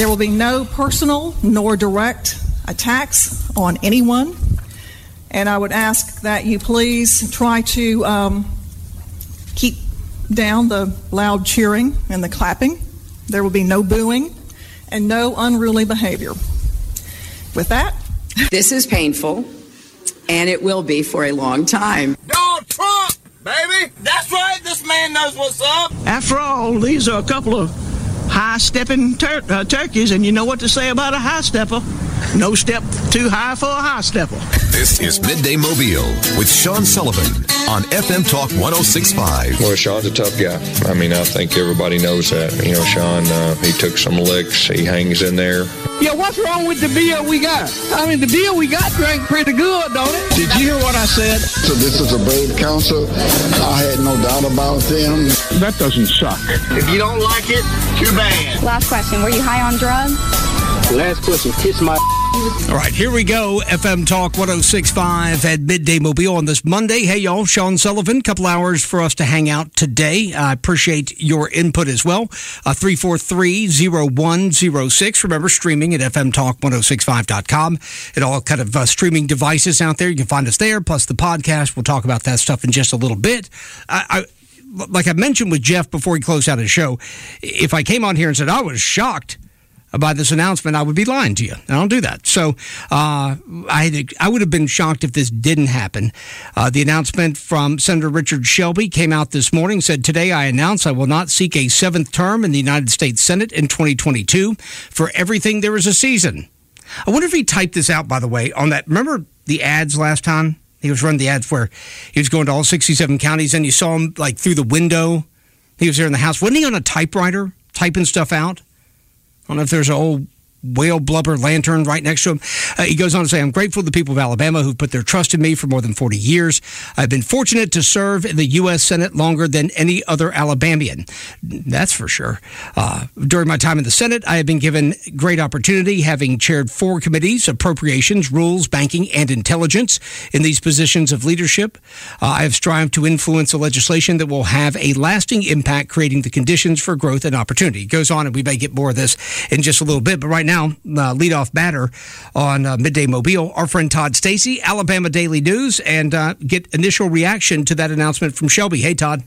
There will be no personal nor direct attacks on anyone. And I would ask that you please try to keep down the loud cheering and the clapping. There will be no booing and no unruly behavior. With that, this is painful, and it will be for a long time. Donald Trump, baby! That's right, this man knows what's up. After all, these are a couple of high-stepping turkeys, and you know what to say about a high-stepper. No step too high for a high-stepper. This is Midday Mobile with Sean Sullivan on FM Talk 106.5. Well, Sean's a tough guy. I mean, I think everybody knows that. You know, Sean, he took some licks. He hangs in there. Yeah, what's wrong with the beer we got? I mean, the beer we got drank pretty good, don't it? Did you hear what I said? So this is a brave council. I had no doubt about them. That doesn't suck. If you don't like it, too bad. Last question, were you high on drugs? Last question, kiss my... All right, here we go. FM Talk 106.5 at Midday Mobile on this Monday. Hey, y'all, Sean Sullivan. Couple hours for us to hang out today. I appreciate your input as well. 343-0106. Remember, streaming at fmtalk1065.com. And all kind of streaming devices out there. You can find us there, plus the podcast. We'll talk about that stuff in just a little bit. Like I mentioned with Jeff before he closed out his show, if I came on here and said I was shocked by this announcement, I would be lying to you. I don't do that. So I would have been shocked if this didn't happen. The announcement from Senator Richard Shelby came out this morning, said, "Today I announce I will not seek a seventh term in the United States Senate in 2022. For everything, there is a season." I wonder if he typed this out, by the way, on that. Remember the ads last time? He was running the ads where he was going to all 67 counties, and you saw him like through the window. He was there in the house. Wasn't he on a typewriter typing stuff out? I don't know if there's an old whale blubber lantern right next to him. He goes on to say, "I'm grateful to the people of Alabama who've put their trust in me for more than 40 years. I've been fortunate to serve in the U.S. Senate longer than any other Alabamian." That's for sure. During my time in the Senate, I have been given great opportunity, having chaired 4 committees: Appropriations, Rules, Banking, and Intelligence. In these positions of leadership, I have strived to influence the legislation that will have a lasting impact, creating the conditions for growth and opportunity. He goes on, and we may get more of this in just a little bit, but right now, leadoff batter on Midday Mobile, our friend Todd Stacy, Alabama Daily News, and get initial reaction to that announcement from Shelby. Hey, Todd.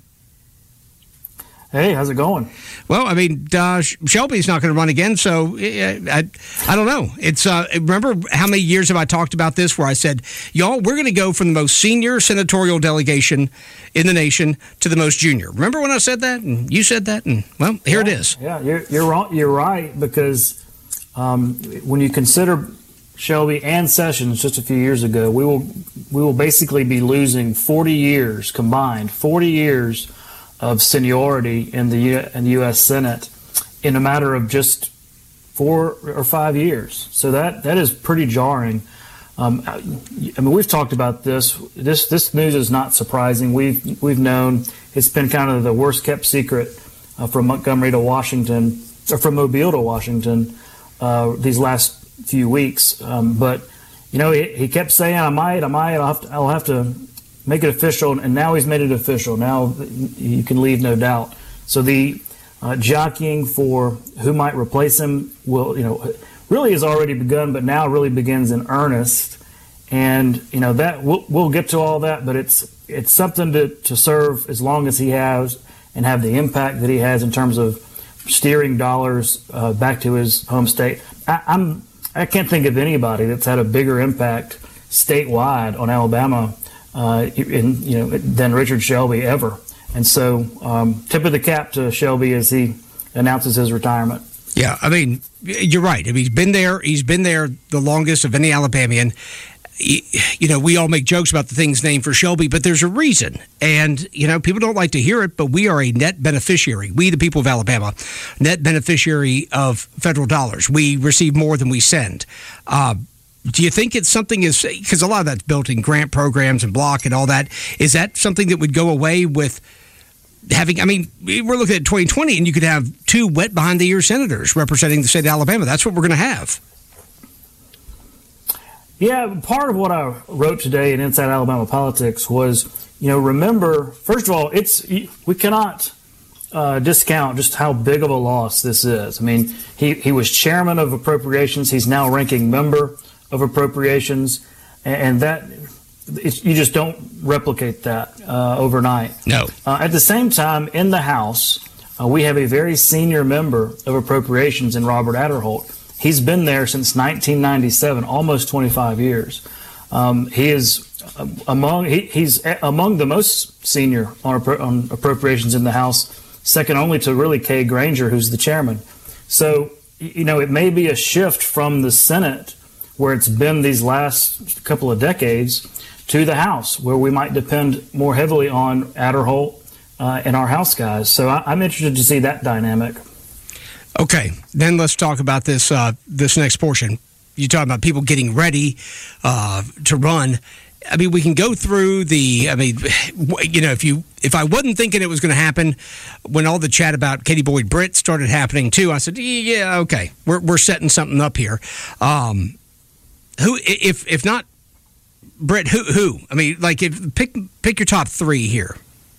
Hey, how's it going? Well, I mean, Shelby's not going to run again, so I don't know. It's remember how many years have I talked about this where I said, y'all, we're going to go from the most senior senatorial delegation in the nation to the most junior. Remember when I said that? And you said that? And, well, here it is. Yeah, you're wrong. You're right, because when you consider Shelby and Sessions just a few years ago, we will basically be losing 40 years combined, 40 years of seniority in the U.S. Senate in a matter of just 4 or 5 years. So that is pretty jarring. I mean, we've talked about this. This news is not surprising. We've known it's been kind of the worst kept secret from Montgomery to Washington, or from Mobile to Washington, these last few weeks. But you know, he kept saying, I'll have to make it official, and now he's made it official. Now you can leave no doubt. So the jockeying for who might replace him really has already begun, but now really begins in earnest. And that we'll get to all that, but it's something to serve as long as he has and have the impact that he has in terms of steering dollars back to his home state. I can't think of anybody that's had a bigger impact statewide on Alabama than Richard Shelby ever. And so tip of the cap to Shelby as he announces his retirement. Yeah, I mean, you're right. I mean, he's been there the longest of any Alabamian. We all make jokes about the things named for Shelby, but there's a reason. And, people don't like to hear it, but we are a net beneficiary. We, the people of Alabama, net beneficiary of federal dollars. We receive more than we send. Do you think it's something because a lot of that's built in grant programs and block and all that. Is that something that would go away with having, we're looking at 2020 and you could have 2 wet behind the ears senators representing the state of Alabama. That's what we're going to have. Yeah, part of what I wrote today in Inside Alabama Politics was, remember, first of all, we cannot discount just how big of a loss this is. I mean, he was chairman of Appropriations. He's now ranking member of Appropriations, and that you just don't replicate that overnight. No. At the same time, in the House, we have a very senior member of Appropriations in Robert Aderholt. He's been there since 1997, almost 25 years. He is he's among the most senior on Appropriations in the House, second only to really Kay Granger, who's the chairman. So, it may be a shift from the Senate, where it's been these last couple of decades, to the House, where we might depend more heavily on Aderholt and our House guys. So I'm interested to see that dynamic. Okay, then let's talk about this this next portion. You talk about people getting ready to run. I mean, we can go through if I wasn't thinking it was going to happen, when all the chat about Katie Boyd Britt started happening too, I said, yeah, okay, we're setting something up here. Who, if not Britt, who? I mean, like, pick your top three here.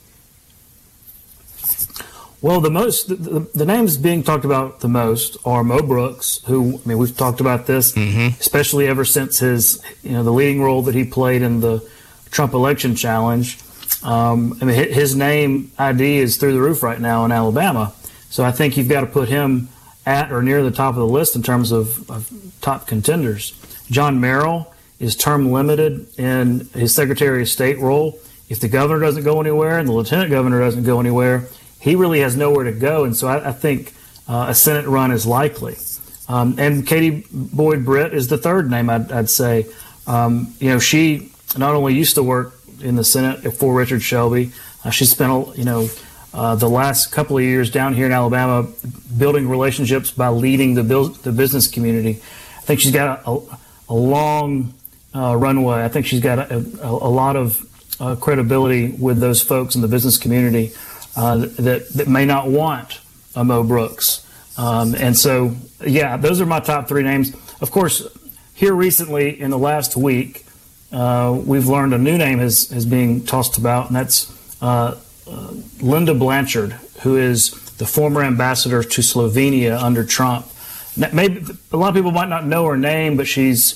Well, the names being talked about the most are Mo Brooks, who, I mean, we've talked about this, especially ever since his, the leading role that he played in the Trump election challenge. I mean, his name ID is through the roof right now in Alabama. So I think you've got to put him at or near the top of the list in terms of top contenders. John Merrill is term limited in his Secretary of State role. If the governor doesn't go anywhere and the lieutenant governor doesn't go anywhere, he really has nowhere to go. And so I think a Senate run is likely. And Katie Boyd Britt is the third name, I'd say. She not only used to work in the Senate for Richard Shelby, she spent, the last couple of years down here in Alabama building relationships by leading the business community. I think she's got a long runway. I think she's got a lot of credibility with those folks in the business community that may not want a Mo Brooks. And so, yeah, those are my top three names. Of course, here recently in the last week, we've learned a new name is being tossed about, and that's Linda Blanchard, who is the former ambassador to Slovenia under Trump. Maybe a lot of people might not know her name, but she's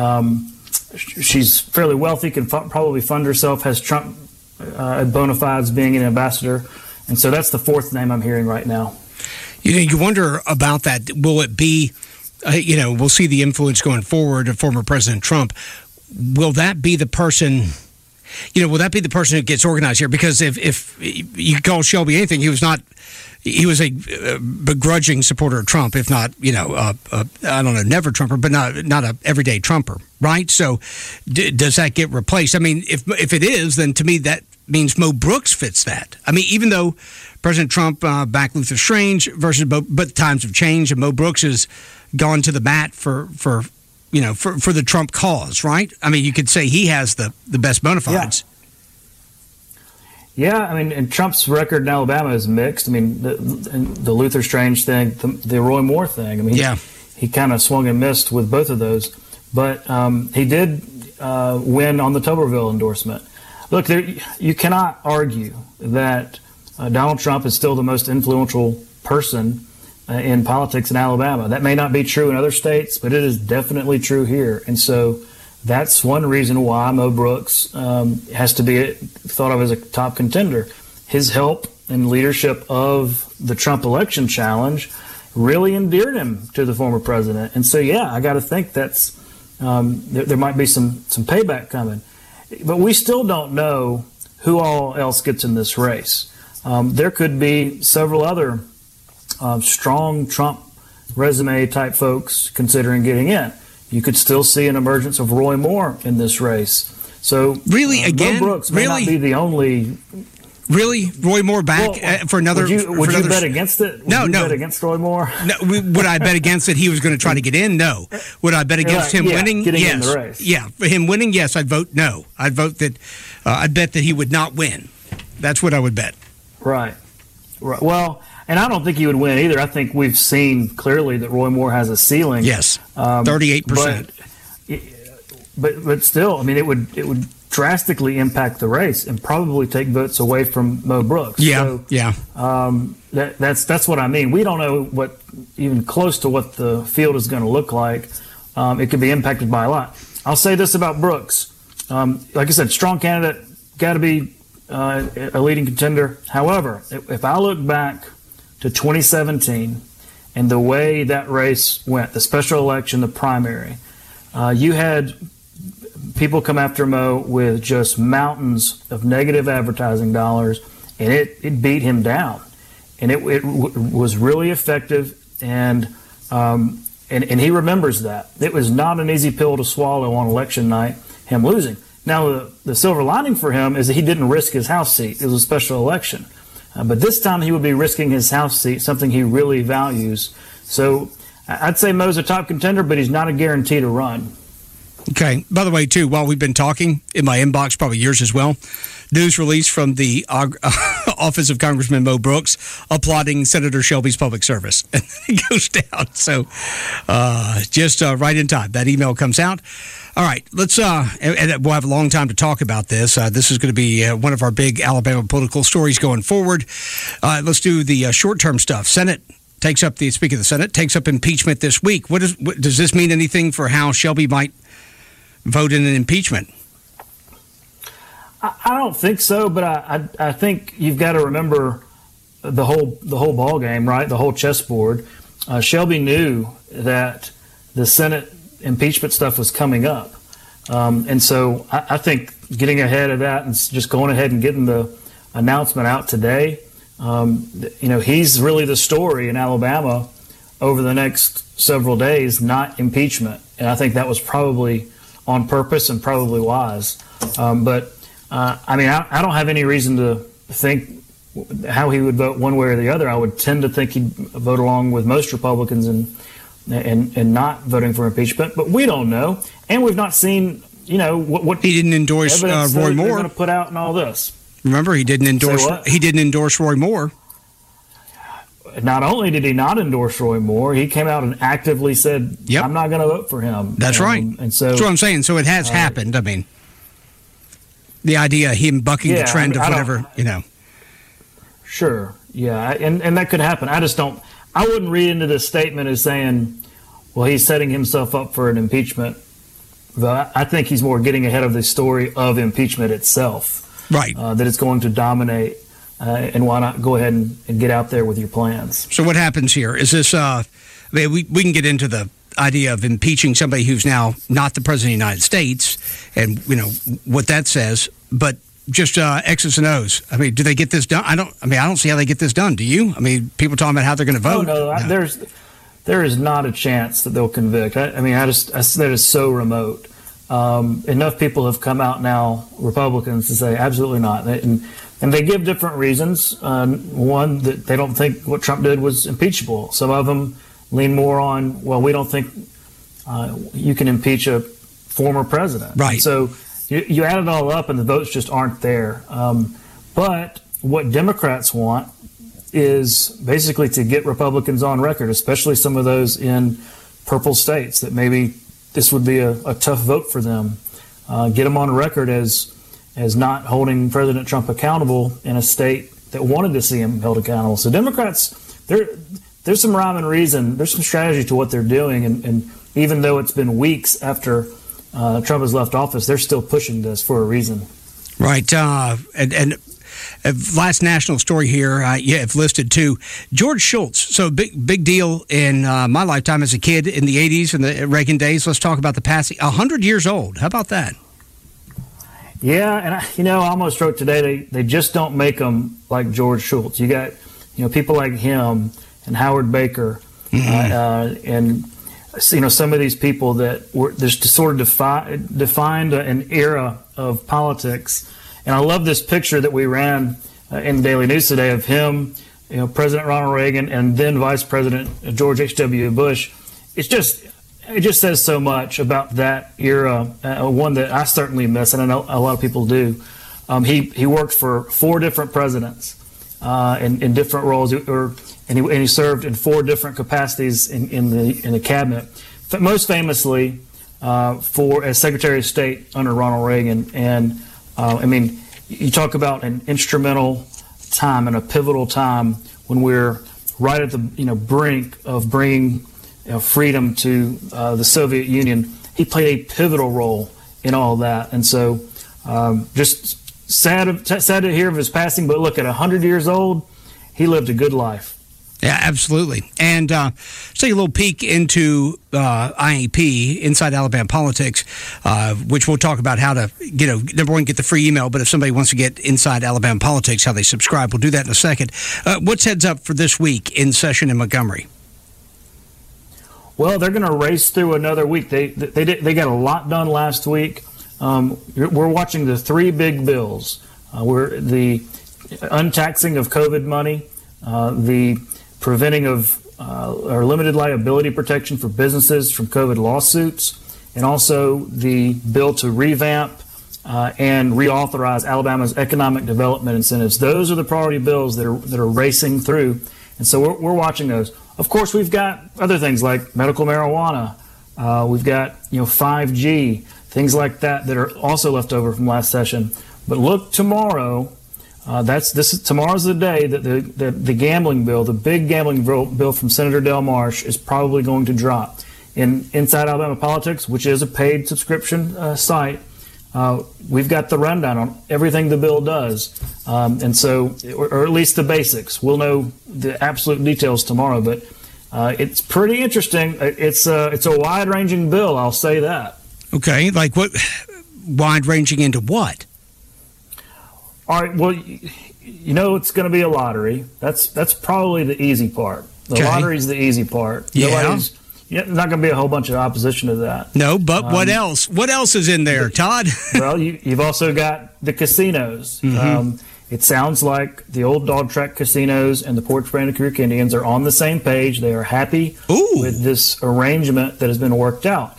fairly wealthy, can probably fund herself, has Trump bona fides being an ambassador. And so that's the fourth name I'm hearing right now. You wonder about that. Will it be, we'll see the influence going forward of former President Trump. Will that be the person, will that be the person who gets organized here? Because if you call Shelby anything, he was a begrudging supporter of Trump, if not, I don't know, never Trumper, but not a everyday Trumper, right? So does that get replaced? I mean, if it is, then to me that means Mo Brooks fits that. I mean, even though President Trump backed Luther Strange versus but times have changed, and Mo Brooks has gone to the bat for the Trump cause, right? I mean, you could say he has the best bona fides. Yeah, I mean, and Trump's record in Alabama is mixed. I mean, the Luther Strange thing, the Roy Moore thing. I mean, he kind of swung and missed with both of those. But he did win on the Tuberville endorsement. Look, you cannot argue that Donald Trump is still the most influential person in politics in Alabama. That may not be true in other states, but it is definitely true here. And so that's one reason why Mo Brooks has to be thought of as a top contender. His help and leadership of the Trump election challenge really endeared him to the former president. And so, yeah, I got to think that's there might be some payback coming. But we still don't know who all else gets in this race. There could be several other strong Trump resume type folks considering getting in. You could still see an emergence of Roy Moore in this race. So really, again, Mo Brooks may not be the only. Really, Roy Moore back for another? Would you bet against it? No. Bet against Roy Moore? No. Would I bet against that he was going to try to get in? No. Would I bet against him winning? Getting yes. in the race. Yeah, for him winning, yes. I'd vote no. I'd vote that. I'd bet that he would not win. That's what I would bet. Right. Well, and I don't think he would win either. I think we've seen clearly that Roy Moore has a ceiling. Yes, 38%. But still, I mean, it would drastically impact the race and probably take votes away from Mo Brooks. Yeah, so, That's what I mean. We don't know what even close to what the field is going to look like. It could be impacted by a lot. I'll say this about Brooks. Like I said, strong candidate, got to be a leading contender. However, if I look back to 2017 and the way that race went, the special election, the primary, you had people come after Mo with just mountains of negative advertising dollars, and it beat him down. And it was really effective, and he remembers that. It was not an easy pill to swallow on election night, him losing. Now, the silver lining for him is that he didn't risk his House seat. It was a special election. But this time he would be risking his House seat, something he really values. So I'd say Mo's a top contender, but he's not a guarantee to run. Okay. By the way, too, while we've been talking, in my inbox, probably yours as well, news release from the office of Congressman Mo Brooks applauding Senator Shelby's public service. And then it goes down. So just right in time. That email comes out. All right. Let's, and we'll have a long time to talk about this. This is going to be one of our big Alabama political stories going forward. Let's do the short-term stuff. Senate takes up speaking of the Senate, takes up impeachment this week. Does this mean anything for how Shelby might vote in an impeachment? I don't think so, but I think you've got to remember the whole ball game, right? The whole chessboard. Shelby knew that the Senate impeachment stuff was coming up, and so I think getting ahead of that and just going ahead and getting the announcement out today, he's really the story in Alabama over the next several days, not impeachment, and I think that was probably on purpose and probably wise, but. I don't have any reason to think how he would vote one way or the other. I would tend to think he'd vote along with most Republicans and not voting for impeachment. But we don't know, and we've not seen what he didn't endorse Roy Moore. Going to put out and all this. Remember, he didn't endorse Roy Moore. Not only did he not endorse Roy Moore, he came out and actively said, "Yep, I'm not going to vote for him." That's right. And so that's what I'm saying. So it has happened. I mean. The idea of him bucking the trend of whatever, Sure, yeah, and that could happen. I wouldn't read into this statement as saying, well, he's setting himself up for an impeachment. But I think he's more getting ahead of the story of impeachment itself. Right. That it's going to dominate, and why not go ahead and get out there with your plans. So what happens here? Is this, we can get into the idea of impeaching somebody who's now not the president of the United States and what that says, but just X's and O's. I mean, do they get this done? I don't see how they get this done. Do you? I mean, people talking about how they're going to vote. No. There is not a chance that they'll convict. That is so remote. Enough people have come out now, Republicans, to say absolutely not. And they give different reasons. One, that they don't think what Trump did was impeachable. Some of them lean more on, well, we don't think you can impeach a former president. Right. And so you add it all up and the votes just aren't there. But what Democrats want is basically to get Republicans on record, especially some of those in purple states that maybe this would be a tough vote for them. Get them on record as not holding President Trump accountable in a state that wanted to see him held accountable. So Democrats, there's some rhyme and reason. There's some strategy to what they're doing. And even though it's been weeks after Trump has left office, they're still pushing this for a reason. Right. And last national story here, I've listed too. George Shultz. So big deal in my lifetime as a kid in the 80s and the Reagan days. Let's talk about the passing. 100 years old. How about that? Yeah. And, I almost wrote today, they just don't make them like George Shultz. You got, people like him and Howard Baker, and some of these people that were just sort of defined an era of politics. And I love this picture that we ran in the Daily News today of him, President Ronald Reagan, and then Vice President George H.W. Bush. It just says so much about that era, one that I certainly miss, and I know a lot of people do. He worked for 4 different presidents in different roles, and he served in 4 different capacities in the cabinet. Most famously, as Secretary of State under Ronald Reagan. And you talk about an instrumental time and a pivotal time when we're right at the brink of bringing freedom to the Soviet Union. He played a pivotal role in all that, and so just sad to hear of his passing. But look, at 100 years old, he lived a good life. Yeah, absolutely. And let's take a little peek into IAP, Inside Alabama Politics, which we'll talk about how to, number one, get the free email, but if somebody wants to get Inside Alabama Politics, how they subscribe, we'll do that in a second. What's heads up for this week in session in Montgomery? Well, they're going to race through another week. They got a lot done last week. We're watching the three big bills. We're the untaxing of COVID money, the preventing of or limited liability protection for businesses from COVID lawsuits, and also the bill to revamp and reauthorize Alabama's economic development incentives. Those are the priority bills that are racing through, and so we're watching those. Of course, we've got other things like medical marijuana. We've got 5G, things like that are also left over from last session. But look tomorrow. Tomorrow's the day that the gambling bill, the big gambling bill from Senator Del Marsh, is probably going to drop. In Inside Alabama Politics, which is a paid subscription site, we've got the rundown on everything the bill does, and so, or at least the basics. We'll know the absolute details tomorrow, but it's pretty interesting. It's a wide-ranging bill, I'll say that. Okay, like what? Wide-ranging into what? All right, well, it's going to be a lottery. That's probably the easy part. The lottery's the easy part. There's not going to be a whole bunch of opposition to that. No, but what else? What else is in there, Todd? Well, you've also got the casinos. Mm-hmm. It sounds like the old dog track casinos and the Port Brandon Creek Indians are on the same page. They are happy with this arrangement that has been worked out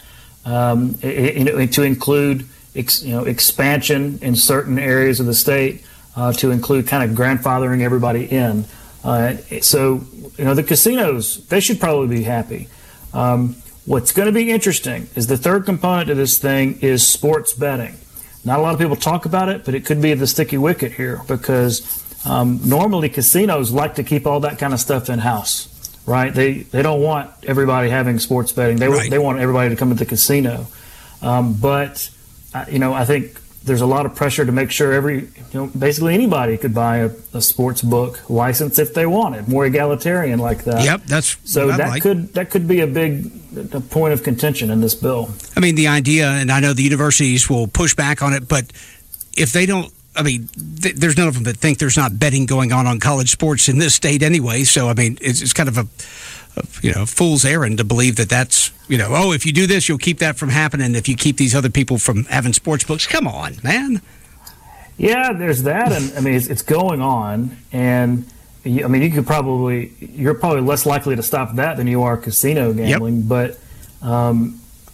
to include expansion in certain areas of the state, to include kind of grandfathering everybody in. So the casinos, they should probably be happy. What's going to be interesting is the third component to this thing is sports betting. Not a lot of people talk about it, but it could be the sticky wicket here because normally casinos like to keep all that kind of stuff in-house, right? They don't want everybody having sports betting. They want everybody to come to the casino. But I think there's a lot of pressure to make sure basically anybody could buy a sports book license if they wanted, more egalitarian like that. Yep, that could be a big point of contention in this bill. I mean, the idea, and I know the universities will push back on it, but if they don't, there's none of them that think there's not betting going on college sports in this state anyway. So, it's kind of a fool's errand to believe that's, if you do this, you'll keep that from happening if you keep these other people from having sports books. Come on, man. Yeah, there's that. And it's going on. And you're probably less likely to stop that than you are casino gambling. Yep. But,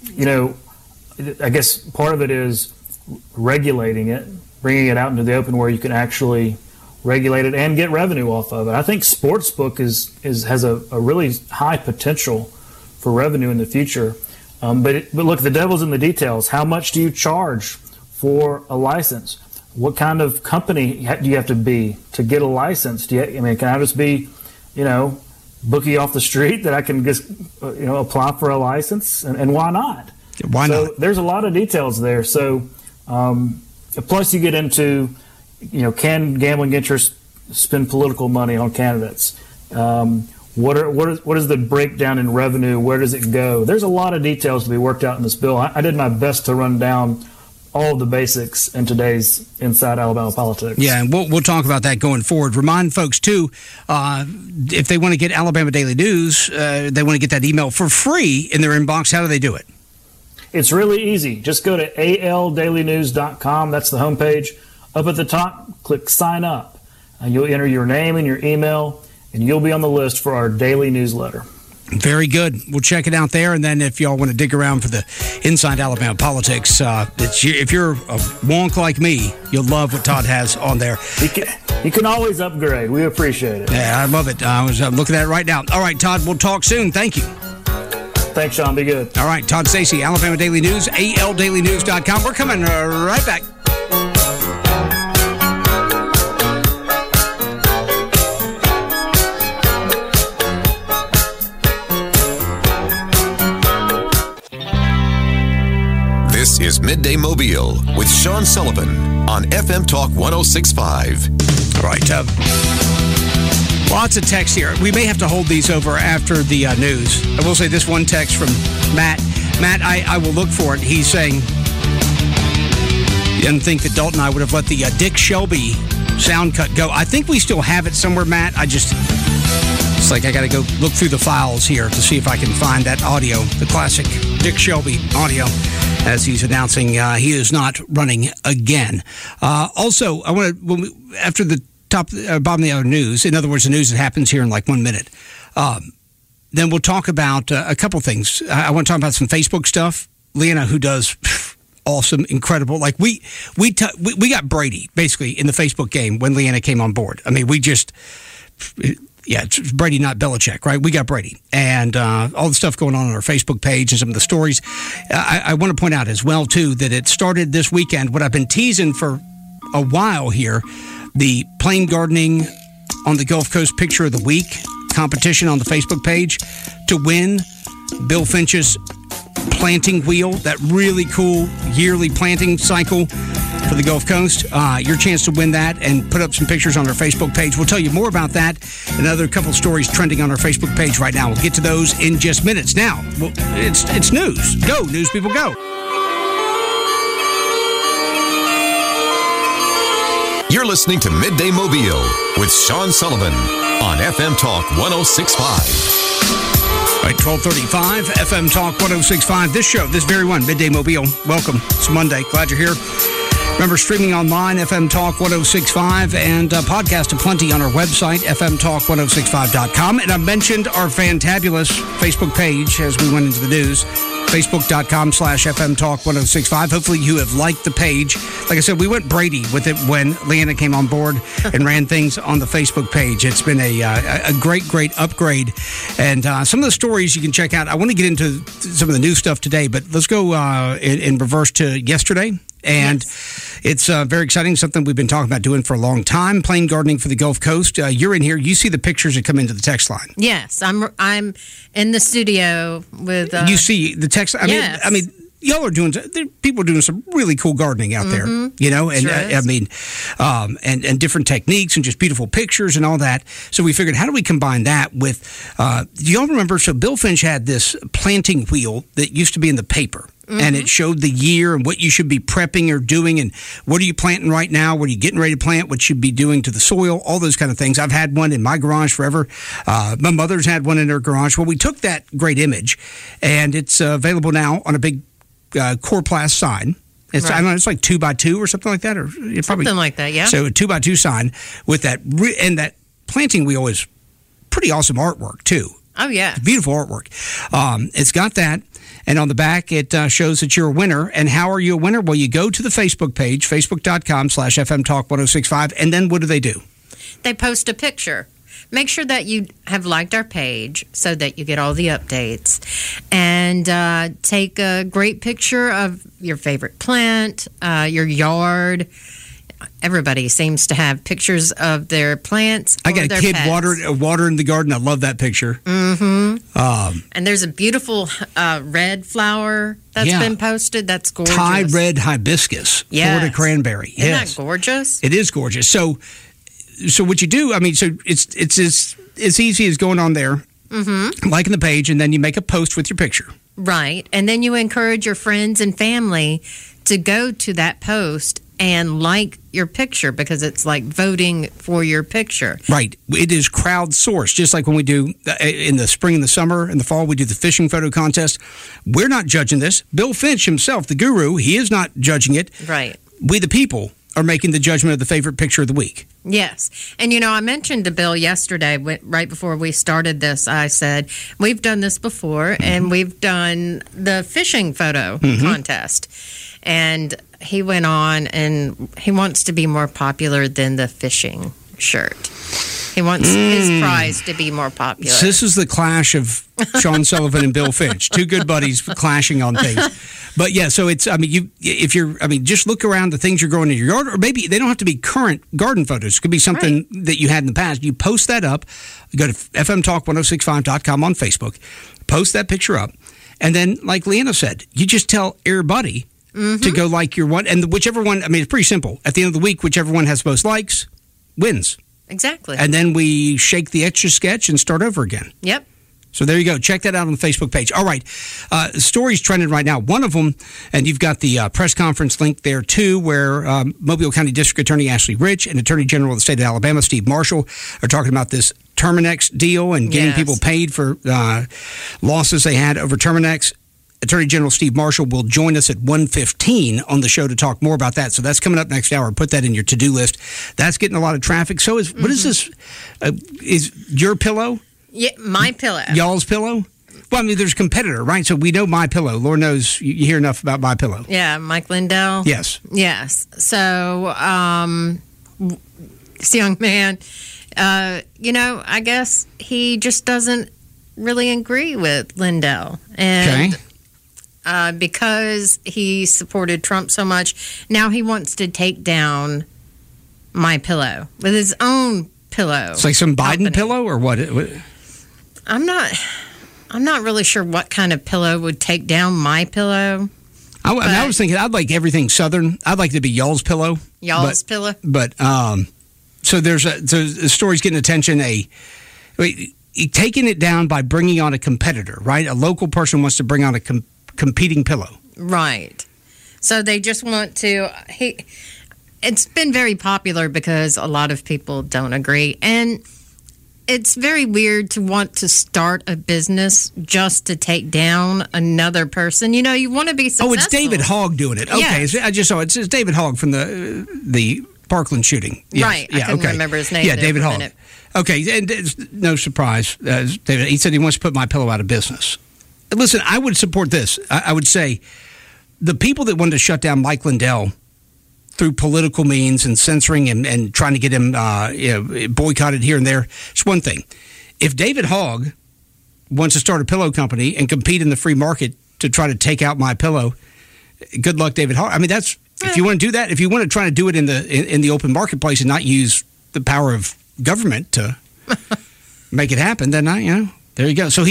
I guess part of it is regulating it, bringing it out into the open where you can actually regulate it and get revenue off of it. I think Sportsbook has a really high potential for revenue in the future. But look, the devil's in the details. How much do you charge for a license? What kind of company do you have to be to get a license? Can I just be, bookie off the street that I can just, apply for a license? And why not? Why not? So there's a lot of details there. So plus you get into, can gambling interests spend political money on candidates? What is the breakdown in revenue? Where does it go? There's a lot of details to be worked out in this bill. I did my best to run down all of the basics in today's Inside Alabama Politics. Yeah, and we'll talk about that going forward. Remind folks, too, if they want to get Alabama Daily News, they want to get that email for free in their inbox. How do they do it? It's really easy. Just go to aldailynews.com. That's the homepage. Up at the top, click sign up. You'll enter your name and your email, and you'll be on the list for our daily newsletter. Very good. We'll check it out there. And then if y'all want to dig around for the Inside Alabama Politics, if you're a wonk like me, you'll love what Todd has on there. You can always upgrade. We appreciate it. Yeah, I love it. I was looking at it right now. All right, Todd, we'll talk soon. Thank you. Thanks, Sean. Be good. All right, Todd Stacey, Alabama Daily News, aldailynews.com. We're coming right back. This is Midday Mobile with Sean Sullivan on FM Talk 106.5. All right. Lots of texts here. We may have to hold these over after the news. I will say this one text from Matt. Matt, I will look for it. He's saying he doesn't think that Dalton and I would have let the Dick Shelby sound cut go. I think we still have it somewhere, Matt. It's like I got to go look through the files here to see if I can find that audio, the classic Dick Shelby audio, as he's announcing he is not running again. Also, I want to, after the bottom of the hour news, in other words, the news that happens here in like 1 minute, then we'll talk about a couple things. I want to talk about some Facebook stuff. Leanna, who does awesome, incredible. Like we got Brady basically in the Facebook game when Leanna came on board. I mean, it's Brady, not Belichick, right? We got Brady. And all the stuff going on our Facebook page and some of the stories. I want to point out as well, too, that it started this weekend, what I've been teasing for a while here, the plain gardening on the Gulf Coast Picture of the Week competition on the Facebook page to win Bill Finch's planting wheel, that really cool yearly planting cycle for the Gulf Coast. Your chance to win that and put up some pictures on our Facebook page. We'll tell you more about that and another couple of stories trending on our Facebook page right now. We'll get to those in just minutes. Now, it's news. Go, news people, go. You're listening to Midday Mobile with Sean Sullivan on FM Talk 106.5. Right, 12:35, FM Talk 106.5. This show, this very one, Midday Mobile. Welcome. It's Monday. Glad you're here. Remember, streaming online, FM Talk 106.5, and podcast aplenty on our website, fmtalk1065.com. And I mentioned our fantabulous Facebook page as we went into the news, facebook.com/FMTalk1065. Hopefully you have liked the page. Like I said, we went Brady with it when Leanna came on board and ran things on the Facebook page. It's been a great upgrade. And some of the stories you can check out. I want to get into some of the new stuff today, but let's go in reverse to yesterday. And it's very exciting, something we've been talking about doing for a long time, plain gardening for the Gulf Coast. You're in here. You see the pictures that come into the text line. Yes, I'm in the studio with... you see the text. I mean, y'all are doing... People are doing some really cool gardening out there, you know? And and different techniques and just beautiful pictures and all that. So we figured, how do we combine that with... do y'all remember? So Bill Finch had this planting wheel that used to be in the paper. And it showed the year and what you should be prepping or doing and what are you planting right now, what are you getting ready to plant, what you should be doing to the soil, all those kind of things. I've had one in my garage forever. My mother's had one in her garage. Well, we took that great image, and it's available now on a big Coroplast sign. It's, I don't know, it's like 2x2 or something like that. Or something like that, yeah. So a 2x2 sign with that, and that planting wheel is pretty awesome artwork, too. Oh, yeah. It's beautiful artwork. It's got that. And on the back, it shows that you're a winner. And how are you a winner? Well, you go to the Facebook page, facebook.com/FMTalk1065. And then what do? They post a picture. Make sure that you have liked our page so that you get all the updates. And take a great picture of your favorite plant, your yard. Everybody seems to have pictures of their plants. I got a kid watering the garden. I love that picture. And there's a beautiful red flower that's been posted. That's gorgeous. Thai red hibiscus, Florida cranberry. Isn't that gorgeous? It is gorgeous. So what you do? I mean, so it's as easy as going on there, liking the page, and then you make a post with your picture. Right, and then you encourage your friends and family to go to that post and like your picture because it's like voting for your picture. Right. It is crowdsourced, just like when we do in the spring and the summer and the fall, we do the fishing photo contest. We're not judging this. Bill Finch himself, the guru, he is not judging it. Right. We, the people, are making the judgment of the favorite picture of the week. Yes. And, you know, I mentioned to Bill yesterday, right before we started this, I said, we've done this before, and we've done the fishing photo contest. And he went on, and he wants to be more popular than the fishing shirt. He wants his prize to be more popular. So this is the clash of Sean Sullivan and Bill Finch, two good buddies clashing on things. But yeah, so it's, I mean, just look around the things you're growing in your yard, or maybe they don't have to be current garden photos. It could be something that you had in the past. You post that up, go to fmtalk1065.com on Facebook, post that picture up, and then, like Leanna said, you just tell everybody to go like your one. And whichever one, I mean, it's pretty simple. At the end of the week, whichever one has most likes wins. Exactly. And then we shake the Etch-a-Sketch and start over again. Yep. So there you go. Check that out on the Facebook page. All right. Stories trending right now. One of them, and you've got the press conference link there too, where Mobile County District Attorney Ashley Rich and Attorney General of the state of Alabama, Steve Marshall, are talking about this Terminex deal and getting people paid for losses they had over Terminex. Attorney General Steve Marshall will join us at 1:15 on the show to talk more about that. So that's coming up next hour. Put that in your to-do list. That's getting a lot of traffic. So what is this? Is your pillow? Yeah, My Pillow. Y'all's pillow? Well, I mean, there's a competitor, right? So we know My Pillow. Lord knows you hear enough about My Pillow. Yeah, Mike Lindell. Yes. Yes. So, this young man, I guess he just doesn't really agree with Lindell. And because he supported Trump so much, now he wants to take down My Pillow with his own pillow. It's like some Biden pillow or what? I'm not really sure what kind of pillow would take down My Pillow. I was thinking I'd like everything Southern. I'd like it to be Y'all's Pillow. Y'all's Pillow. But so the story's getting attention. Taking it down by bringing on a competitor, right? A local person wants to bring on a competing pillow, right? So they just want to. It's been very popular because a lot of people don't agree, and it's very weird to want to start a business just to take down another person. You know, you want to be successful. Oh, it's David Hogg doing it. Okay, yes. I just saw it. It's David Hogg from the Parkland shooting. Yes. Right. I couldn't remember his name. Yeah, David Hogg. Okay, and it's no surprise. David, he said he wants to put My Pillow out of business. Listen, I would support this. I would say the people that wanted to shut down Mike Lindell through political means and censoring and trying to get him boycotted here and there, it's one thing. If David Hogg wants to start a pillow company and compete in the free market to try to take out My Pillow, good luck, David Hogg. I mean, that's if you want to do that. If you want to try to do it in the open marketplace and not use the power of government to make it happen, then there you go. So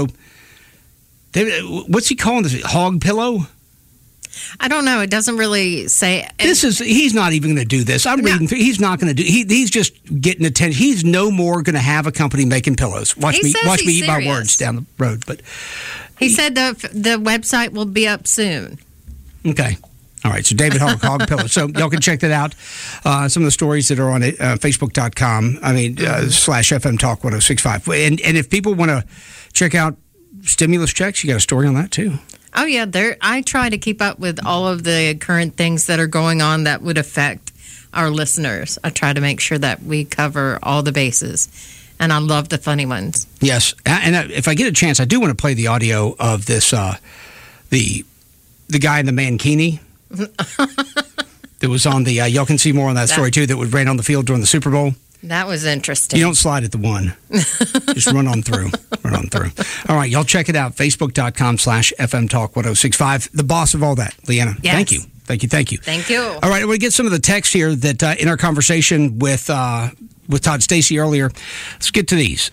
David, what's he calling this? Hog Pillow? I don't know. It doesn't really say. He's not even going to do this. I'm reading through. He's not going to do. He's just getting attention. He's no more going to have a company making pillows. Watch me eat my words down the road. But he said the website will be up soon. Okay. All right. So David Hogg Pillow. So y'all can check that out. Some of the stories that are on it, Facebook.com. I mean, /FM Talk 1065. And if people want to check out stimulus checks, you got a story on that too. Oh, yeah. I try to keep up with all of the current things that are going on that would affect our listeners. I try to make sure that we cover all the bases. And I love the funny ones. Yes. And if I get a chance, I do want to play the audio of this, the guy in the mankini that was on the, y'all can see more on that story too, that ran on the field during the Super Bowl. That was interesting. You don't slide at the one. Just run on through. Run on through. All right, y'all check it out. Facebook.com/FM Talk 1065. The boss of all that, Leanna. Yes. Thank you. Thank you. All right, I want to get some of the text here that in our conversation with Todd Stacey earlier. Let's get to these.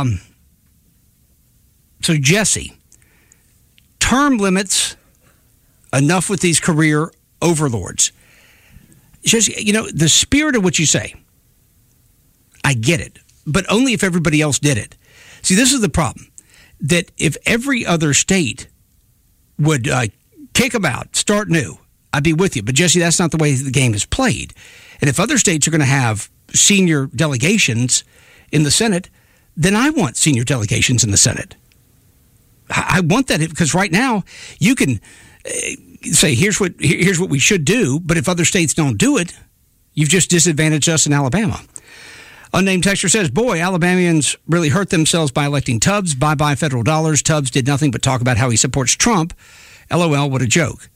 So, Jesse, term limits, enough with these career overlords. Just, the spirit of what you say, I get it, but only if everybody else did it. See, this is the problem, that if every other state would kick them out, start new, I'd be with you. But, Jesse, that's not the way the game is played. And if other states are going to have senior delegations in the Senate, then I want senior delegations in the Senate. I want that because right now you can say, here's what we should do, but if other states don't do it, you've just disadvantaged us in Alabama. Unnamed texter says, boy, Alabamians really hurt themselves by electing Tubbs. Bye-bye federal dollars. Tubbs did nothing but talk about how he supports Trump. LOL, what a joke.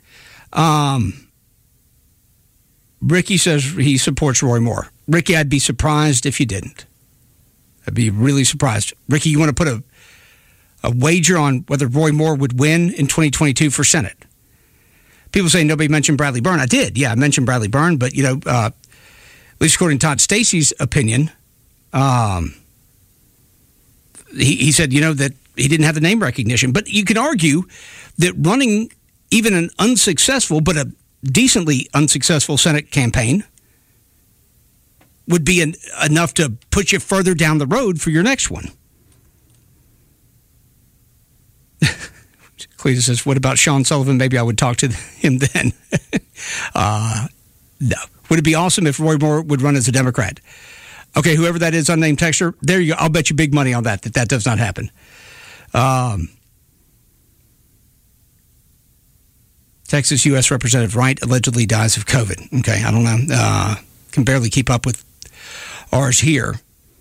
Ricky says he supports Roy Moore. Ricky, I'd be surprised if you didn't. I'd be really surprised. Ricky, you want to put a wager on whether Roy Moore would win in 2022 for Senate? People say nobody mentioned Bradley Byrne. I did. Yeah, I mentioned Bradley Byrne, but, at least according to Todd Stacey's opinion, he said, that he didn't have the name recognition. But you can argue that running even an unsuccessful, but a decently unsuccessful Senate campaign would be enough to put you further down the road for your next one. Cletus says, what about Sean Sullivan? Maybe I would talk to him then. No. Would it be awesome if Roy Moore would run as a Democrat? Okay, whoever that is, unnamed texter, there you go. I'll bet you big money on that does not happen. Texas U.S. Representative Wright allegedly dies of COVID. Okay, I don't know. Can barely keep up with ours here.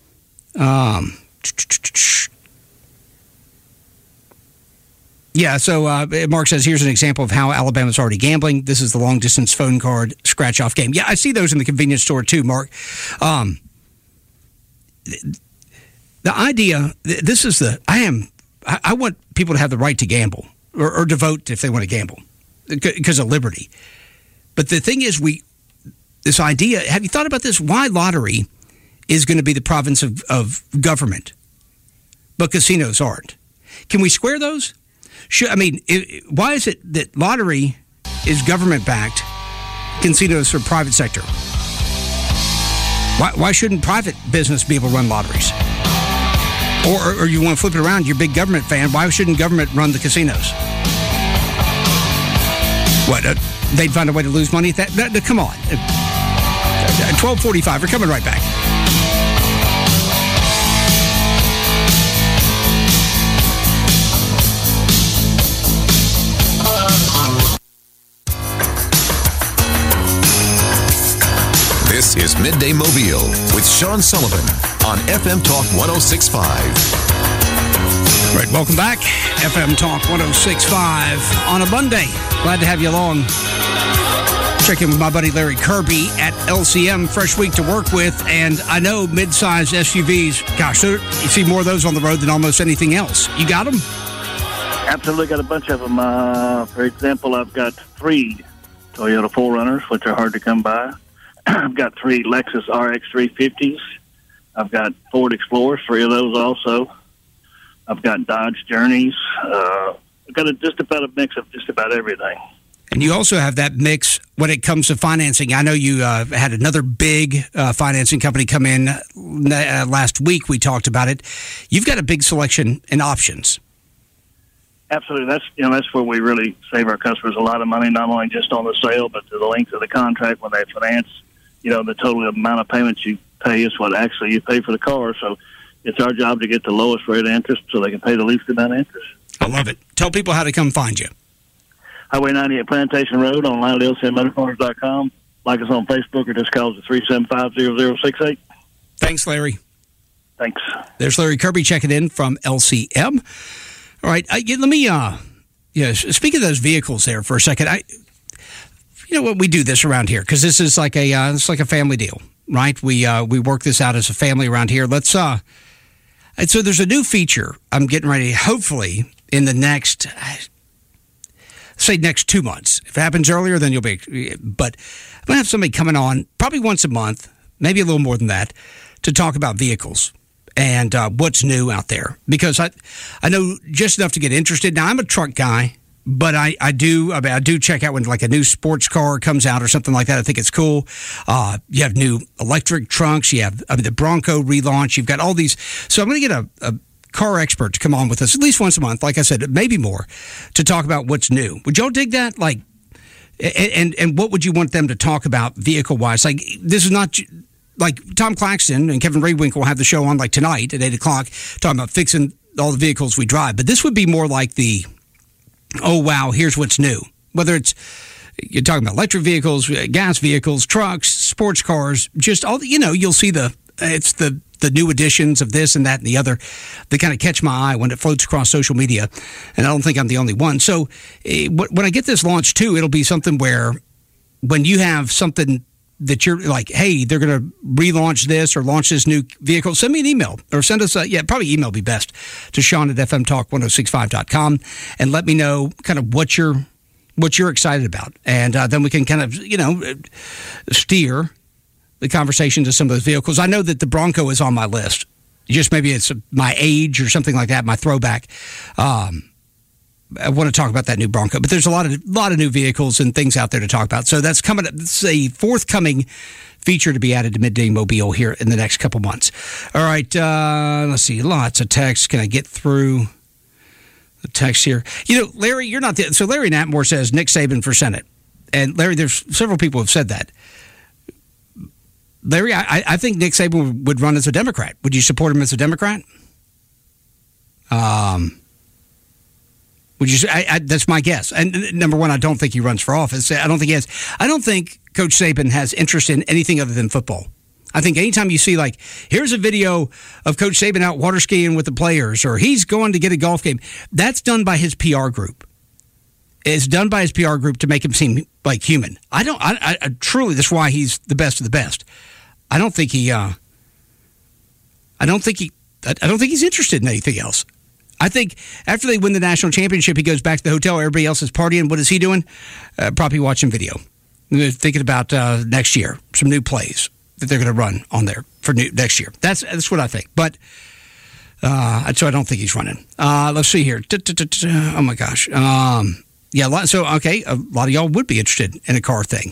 Yeah, so Mark says, here's an example of how Alabama's already gambling. This is the long-distance phone card scratch-off game. Yeah, I see those in the convenience store too, Mark. The idea, this is I want people to have the right to gamble or to vote if they want to gamble because of liberty. But the thing is, this idea, have you thought about this? Why lottery is going to be the province of government, but casinos aren't? Can we square those? Why is it that lottery is government-backed, casinos are private sector? Why shouldn't private business be able to run lotteries? Or you want to flip it around, you're a big government fan, why shouldn't government run the casinos? What, they'd find a way to lose money at that? Come on. 12:45, we're coming right back. This is Midday Mobile with Sean Sullivan on FM Talk 106.5. Right, welcome back. FM Talk 106.5 on a Monday. Glad to have you along. Check in with my buddy Larry Kirby at LCM. Fresh week to work with. And I know mid-size SUVs, gosh, you see more of those on the road than almost anything else. You got them? Absolutely, got a bunch of them. For example, I've got 3 Toyota 4Runners, which are hard to come by. I've got 3 Lexus RX 350s. I've got Ford Explorers, 3 of those also. I've got Dodge Journeys. I've got just about a mix of just about everything. And you also have that mix when it comes to financing. I know you had another big financing company come in last week. We talked about it. You've got a big selection in options. Absolutely. That's where we really save our customers a lot of money, not only just on the sale, but to the length of the contract when they finance. The total amount of payments you pay is what actually you pay for the car. So it's our job to get the lowest rate of interest so they can pay the least amount of interest. I love it. Tell people how to come find you. Highway 90 at Plantation Road, online at lcmmotorcars.com. Like us on Facebook or just call us at 375-0068. Thanks, Larry. Thanks. There's Larry Kirby checking in from LCM. All right, let me, speak of those vehicles there for a second. You know what, we do this around here because this is like a family deal, right? We work this out as a family around here. And so there's a new feature I'm getting ready, hopefully, in the next 2 months. If it happens earlier, then but I'm going to have somebody coming on probably once a month, maybe a little more than that, to talk about vehicles and what's new out there. Because I know just enough to get interested. Now, I'm a truck guy, but I do check out when like a new sports car comes out or something like that. I think it's cool. You have new electric trunks. You have the Bronco relaunch. You've got all these. So I'm going to get a car expert to come on with us at least once a month, like I said, maybe more, to talk about what's new. Would y'all dig that? Like, and what would you want them to talk about vehicle-wise? Like, this is not... Like Tom Claxton and Kevin Raywinkle will have the show on like tonight at 8 o'clock talking about fixing all the vehicles we drive. But this would be more like oh, wow, here's what's new. Whether it's, you're talking about electric vehicles, gas vehicles, trucks, sports cars, just all, you'll see it's the new additions of this and that and the other that kind of catch my eye when it floats across social media. And I don't think I'm the only one. So when I get this launched too, it'll be something where when you have something that you're like, hey, they're going to relaunch this or launch this new vehicle, send me an email or send us probably email be best to Sean at fmtalk1065.com and let me know kind of what you're excited about. And then we can kind of, steer the conversation to some of those vehicles. I know that the Bronco is on my list. Just maybe it's my age or something like that, my throwback. I want to talk about that new Bronco, but there's a lot of new vehicles and things out there to talk about. So that's coming up. It's a forthcoming feature to be added to Midday Mobile here in the next couple months. All right, let's see. Lots of texts. Can I get through the text here? You know, Larry, you're not so Larry Natmore says Nick Saban for Senate. And Larry, there's several people who have said that. Larry, I think Nick Saban would run as a Democrat. Would you support him as a Democrat? Would you? That's my guess. And number one, I don't think he runs for office. I don't think he has. I don't think Coach Saban has interest in anything other than football. I think anytime you see, like, here's a video of Coach Saban out water skiing with the players, or he's going to get a golf game, that's done by his PR group. It's done by his PR group to make him seem like human. I truly, that's why he's the best of the best. I don't think he's interested in anything else. I think after they win the national championship, he goes back to the hotel. Everybody else is partying. What is he doing? Probably watching video. Thinking about next year, some new plays that they're going to run on there for next year. That's what I think. But so I don't think he's running. Let's see here. Oh my gosh. Yeah. So okay, a lot of y'all would be interested in a car thing.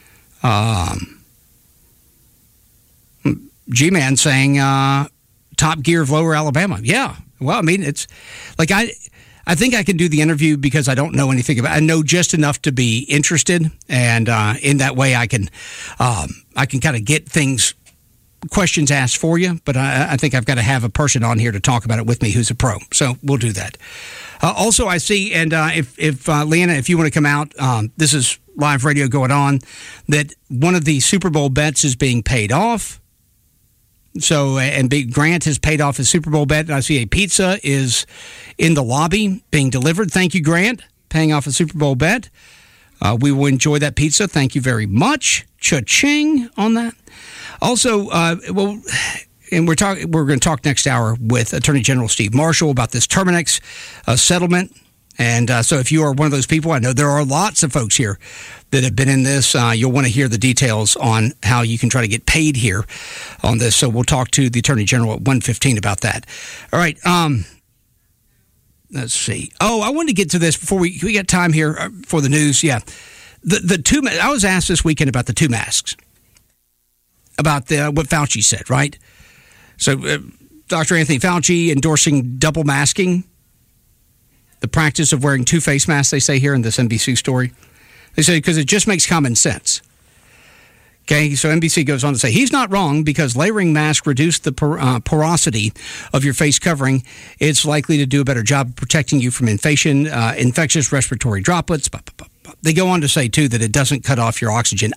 G-Man saying Top Gear of Lower Alabama. Yeah. Well, I mean, it's like I think I can do the interview because I don't know anything about it. I know just enough to be interested, and in that way I can kind of get questions asked for you, but I think I've got to have a person on here to talk about it with me who's a pro. So we'll do that. Also, I see, and if Leanna, if you want to come out, this is live radio going on, that one of the Super Bowl bets is being paid off. So, and Big Grant has paid off his Super Bowl bet. And I see a pizza is in the lobby being delivered. Thank you, Grant, paying off a Super Bowl bet. We will enjoy that pizza. Thank you very much. Cha-ching on that. Also, and we're going to talk next hour with Attorney General Steve Marshall about this Terminix settlement. And so if you are one of those people, I know there are lots of folks here that have been in this. You'll want to hear the details on how you can try to get paid here on this. So we'll talk to the Attorney General at 1:15 about that. All right. Let's see. Oh, I wanted to get to this before we got time here for the news. Yeah. The two, I was asked this weekend about the two masks, about what Fauci said, right? So Dr. Anthony Fauci endorsing double masking. The practice of wearing two face masks, they say here in this NBC story. They say because it just makes common sense. Okay, so NBC goes on to say, he's not wrong because layering masks reduce the porosity of your face covering. It's likely to do a better job of protecting you from infectious respiratory droplets. They go on to say, too, that it doesn't cut off your oxygen.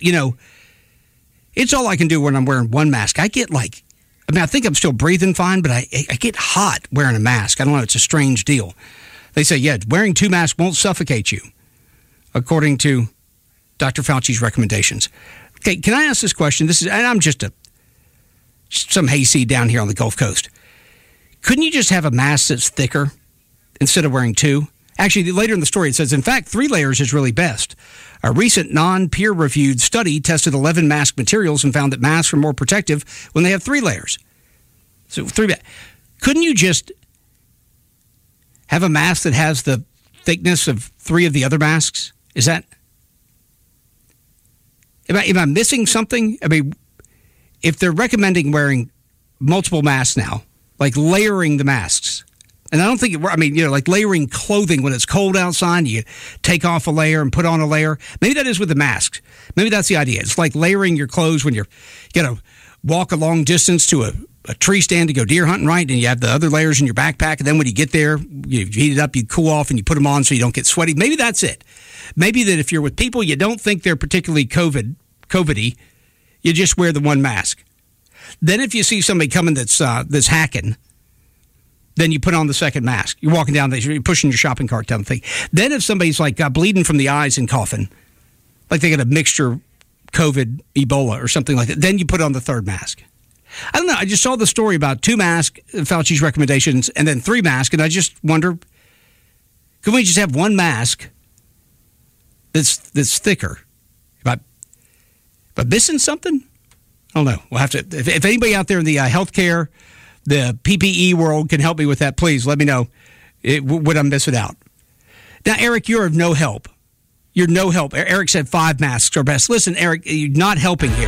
It's all I can do when I'm wearing one mask. I think I'm still breathing fine, but I get hot wearing a mask. I don't know. It's a strange deal. They say, yeah, wearing two masks won't suffocate you, according to Dr. Fauci's recommendations. Okay, can I ask this question? And I'm just some hayseed down here on the Gulf Coast. Couldn't you just have a mask that's thicker instead of wearing two? Actually, later in the story, it says, in fact, 3 layers is really best. A recent non-peer-reviewed study tested 11 mask materials and found that masks are more protective when they have 3 layers. So couldn't you just have a mask that has the thickness of 3 of the other masks? Is that... Am I missing something? I mean, if they're recommending wearing multiple masks now, like layering the masks... And I don't think, like layering clothing when it's cold outside, you take off a layer and put on a layer. Maybe that is with the masks. Maybe that's the idea. It's like layering your clothes when you're going to walk a long distance to a tree stand to go deer hunting, right? And you have the other layers in your backpack. And then when you get there, you heat it up, you cool off, and you put them on so you don't get sweaty. Maybe that's it. Maybe that if you're with people you don't think they're particularly COVID-y, you just wear the one mask. Then if you see somebody coming that's hacking, then you put on the second mask. You're walking down, you're pushing your shopping cart down the thing. Then if somebody's like bleeding from the eyes and coughing, like they got a mixture COVID, Ebola or something like that, then you put on the third mask. I don't know. I just saw the story about 2 masks, Fauci's recommendations, and then 3 masks, and I just wonder, can we just have one mask that's thicker? Am I missing something? I don't know. We'll have to. If anybody out there in the healthcare, the PPE world can help me with that, please let me know. Would I miss it out? Now, Eric, you're of no help. You're no help. Eric said 5 masks are best. Listen, Eric, you're not helping here.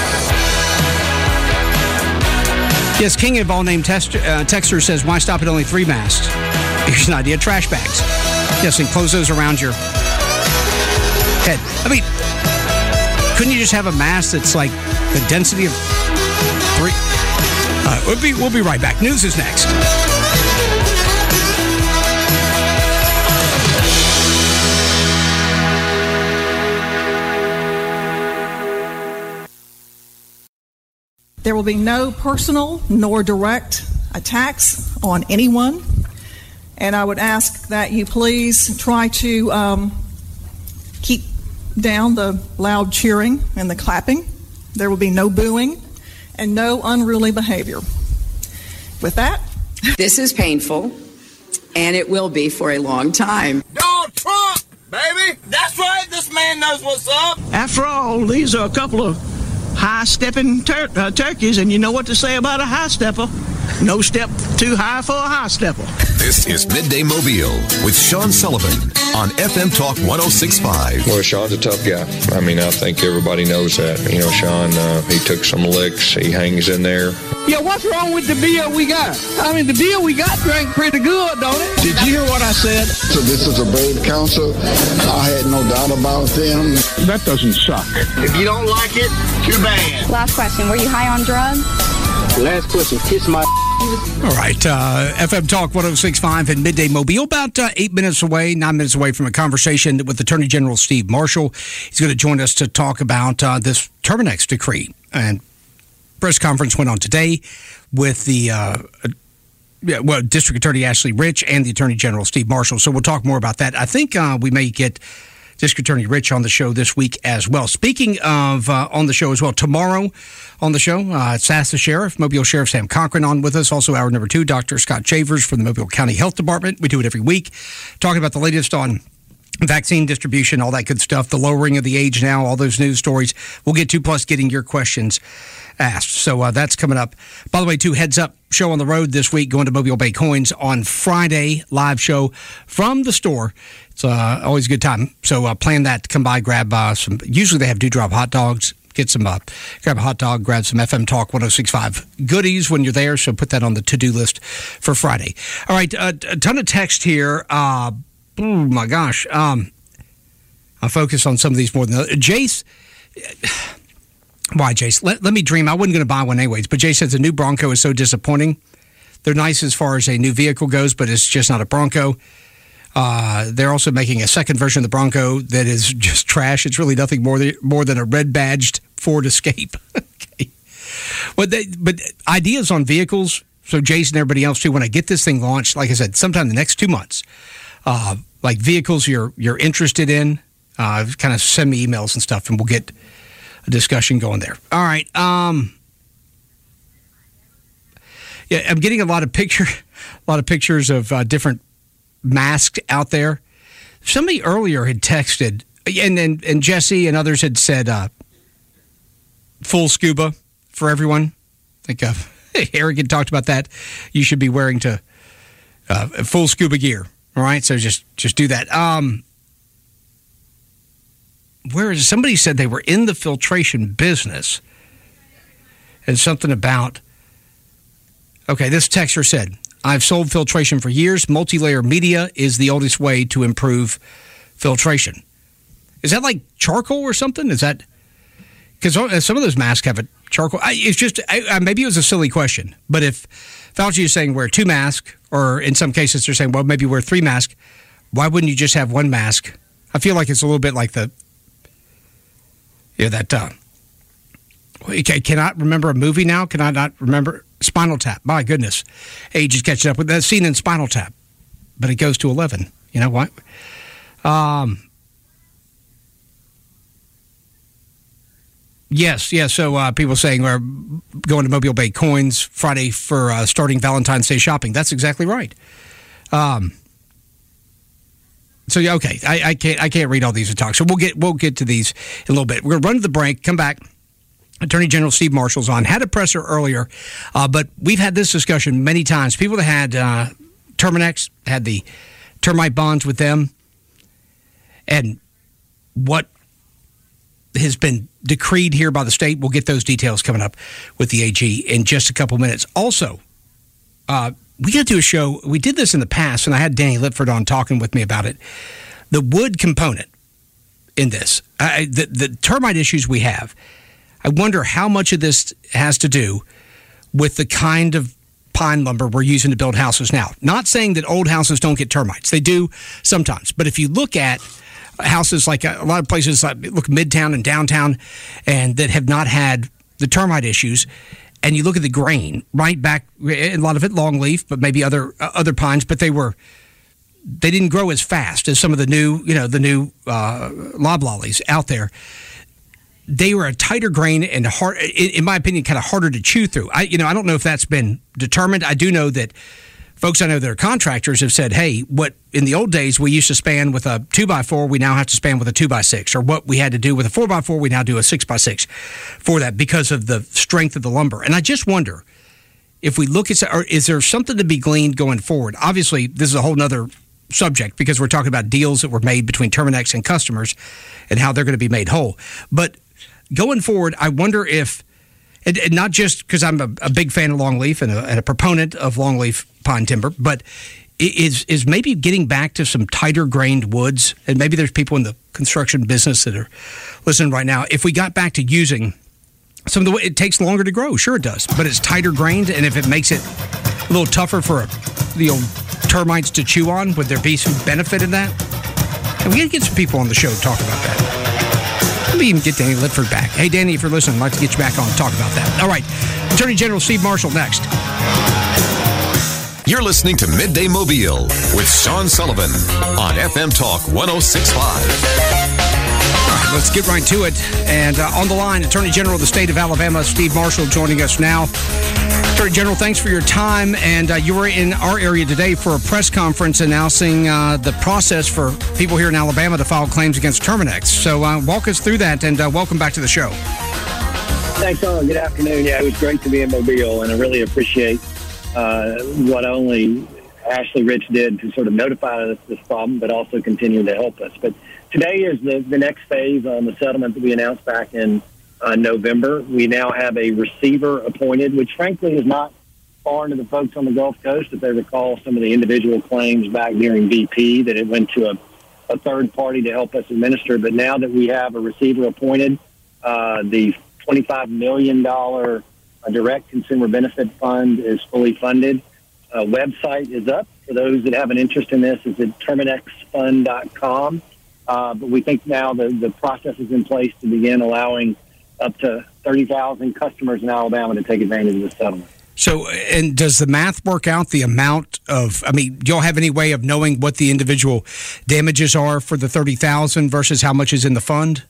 Yes, King of all named texter says, why stop at only 3 masks? Here's an idea, trash bags. Yes, and close those around your head. I mean, couldn't you just have a mask that's like the density of 3? We'll be right back. News is next. There will be no personal nor direct attacks on anyone. And I would ask that you please try to keep down the loud cheering and the clapping. There will be no booing and no unruly behavior. With that, this is painful, and it will be for a long time. Donald Trump, baby! That's right, this man knows what's up! After all, these are a couple of high-stepping turkeys, and you know what to say about a high stepper. No step too high for a high stepper. This is Midday Mobile with Sean Sullivan on FM Talk 106.5. Well, Sean's a tough guy. I mean, I think everybody knows that. You know, Sean, he took some licks. He hangs in there. Yeah, what's wrong with the beer we got? I mean, the beer we got drank pretty good, don't it? Did you hear what I said? So this is a brave council. I had no doubt about them. That doesn't suck. If you don't like it, too bad. Last question. Were you high on drugs? Last question. Kiss my... All right, FM Talk 106.5 in Midday Mobile, about 9 minutes away from a conversation with Attorney General Steve Marshall. He's going to join us to talk about this Terminex decree. And press conference went on today with the District Attorney Ashley Rich and the Attorney General Steve Marshall. So we'll talk more about that. I think we may get District Attorney Rich on the show this week as well. Speaking of on the show as well, tomorrow on the show, it's Ask the Sheriff, Mobile Sheriff Sam Cochran on with us. Also, hour number 2, Dr. Scott Shavers from the Mobile County Health Department. We do it every week, talking about the latest on vaccine distribution, all that good stuff, the lowering of the age now, all those news stories. We'll get to, plus getting your questions asked. So that's coming up. By the way, too, heads up, show on the road this week, going to Mobile Bay Coins on Friday, live show from the store. It's always a good time. So plan that. Come by, grab some. Usually they have Dewdrop hot dogs. Get some, grab a hot dog, grab some FM Talk 106.5 goodies when you're there. So put that on the to-do list for Friday. All right, a ton of text here. Oh my gosh. I'll focus on some of these more than others. Jace. Why, Jace? Let me dream. I wasn't going to buy one anyways, but Jace says the new Bronco is so disappointing. They're nice as far as a new vehicle goes, but it's just not a Bronco. They're also making a second version of the Bronco that is just trash. It's really nothing more than a red-badged Ford Escape. Okay. But ideas on vehicles, so Jason and everybody else too, when I get this thing launched, like I said, sometime in the next 2 months, like vehicles you're interested in, kind of send me emails and stuff, and we'll get a discussion going there. All right. Yeah, I'm getting a lot of pictures of different masks out there. Somebody earlier had texted, and Jesse and others had said full scuba for everyone. I think Eric had talked about that. You should be wearing full scuba gear. All right, so just do that. Where is somebody said they were in the filtration business, and something about. Okay, this texter said, I've sold filtration for years. Multi-layer media is the oldest way to improve filtration. Is that like charcoal or something? Is that because some of those masks have a charcoal? It's just maybe it was a silly question. But if Fauci is saying wear 2 masks, or in some cases they're saying, well, maybe wear 3 masks, why wouldn't you just have 1 mask? I feel like it's a little bit like I cannot remember a movie now. Can I not remember Spinal Tap? My goodness, age is catching up with that scene in Spinal Tap, but it goes to 11. You know what? Yes. So people saying we're going to Mobile Bay Coins Friday for starting Valentine's Day shopping. That's exactly right. So yeah, okay. I can't read all these and talk. So we'll get to these in a little bit. We're going to run to the break. Come back. Attorney General Steve Marshall's on. Had a presser earlier, but we've had this discussion many times. People that had Terminex, had the termite bonds with them, and what has been decreed here by the state. We'll get those details coming up with the AG in just a couple minutes. Also, we got to do a show. We did this in the past, and I had Danny Lipford on talking with me about it. The wood component in this, the termite issues we have, I wonder how much of this has to do with the kind of pine lumber we're using to build houses now. Not saying that old houses don't get termites. They do sometimes. But if you look at houses like a lot of places, like look Midtown and downtown, and that have not had the termite issues, and you look at the grain, right back, a lot of it longleaf, but maybe other pines, but they didn't grow as fast as some of the new loblollies out there. They were a tighter grain and hard, in my opinion, kind of harder to chew through. I don't know if that's been determined. I do know that folks I know that are contractors have said, hey, what in the old days we used to span with a 2x4, we now have to span with a 2x6, or what we had to do with a 4x4, we now do a 6x6 for that because of the strength of the lumber. And I just wonder if we look at, or is there something to be gleaned going forward? Obviously, this is a whole nother subject because we're talking about deals that were made between Terminex and customers and how they're going to be made whole. But going forward, I wonder if, and not just because I'm a big fan of longleaf and a proponent of longleaf pine timber, but is maybe getting back to some tighter grained woods, and maybe there's people in the construction business that are listening right now. If we got back to using some of the, it takes longer to grow, sure it does, but it's tighter grained, and if it makes it a little tougher for the old termites to chew on, would there be some benefit in that? And we got to get some people on the show to talk about that. Maybe even get Danny Lipford back. Hey, Danny, if you're listening, I'd like to get you back on and talk about that. All right, Attorney General Steve Marshall next. You're listening to Midday Mobile with Sean Sullivan on FM Talk 106.5. Let's get right to it. And on the line, Attorney General of the state of Alabama, Steve Marshall, joining us now. Attorney General, thanks for your time. And you were in our area today for a press conference announcing the process for people here in Alabama to file claims against Terminex. So walk us through that, and welcome back to the show. Thanks, Sean. Good afternoon. Yeah, it was great to be in Mobile, and I really appreciate what only Ashley Rich did to sort of notify us this problem, but also continue to help us. But today is the next phase on the settlement that we announced back in November. We now have a receiver appointed, which frankly is not foreign to the folks on the Gulf Coast. If they recall some of the individual claims back during BP, that it went to a third party to help us administer. But now that we have a receiver appointed, the $25 million direct consumer benefit fund is fully funded. Website is up for those that have an interest in this. It's at terminexfund.com. But we think now the process is in place to begin allowing up to 30,000 customers in Alabama to take advantage of the settlement. So, and does the math work out the amount of, do y'all have any way of knowing what the individual damages are for the 30,000 versus how much is in the fund?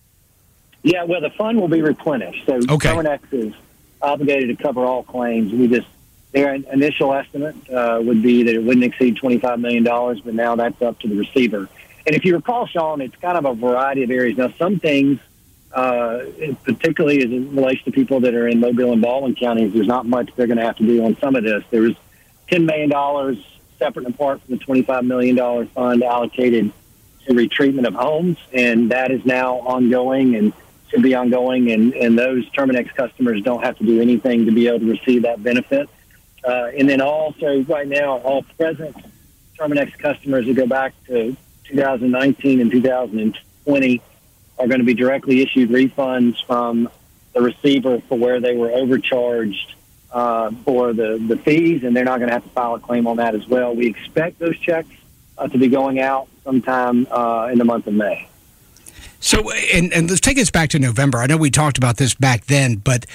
Yeah, well, the fund will be replenished. So Terminex is obligated to cover all claims. Their initial estimate would be that it wouldn't exceed $25 million, but now that's up to the receiver. And if you recall, Sean, it's kind of a variety of areas. Now, some things, particularly as it relates to people that are in Mobile and Baldwin counties, there's not much they're going to have to do on some of this. There was $10 million separate and apart from the $25 million fund allocated to retreatment of homes, and that is now ongoing and should be ongoing, and those Terminex customers don't have to do anything to be able to receive that benefit. And then also, right now, all present Terminex customers that go back to 2019 and 2020 are going to be directly issued refunds from the receiver for where they were overcharged for the fees, and they're not going to have to file a claim on that as well. We expect those checks to be going out sometime in the month of May. So, and let's take us back to November. I know we talked about this back then, but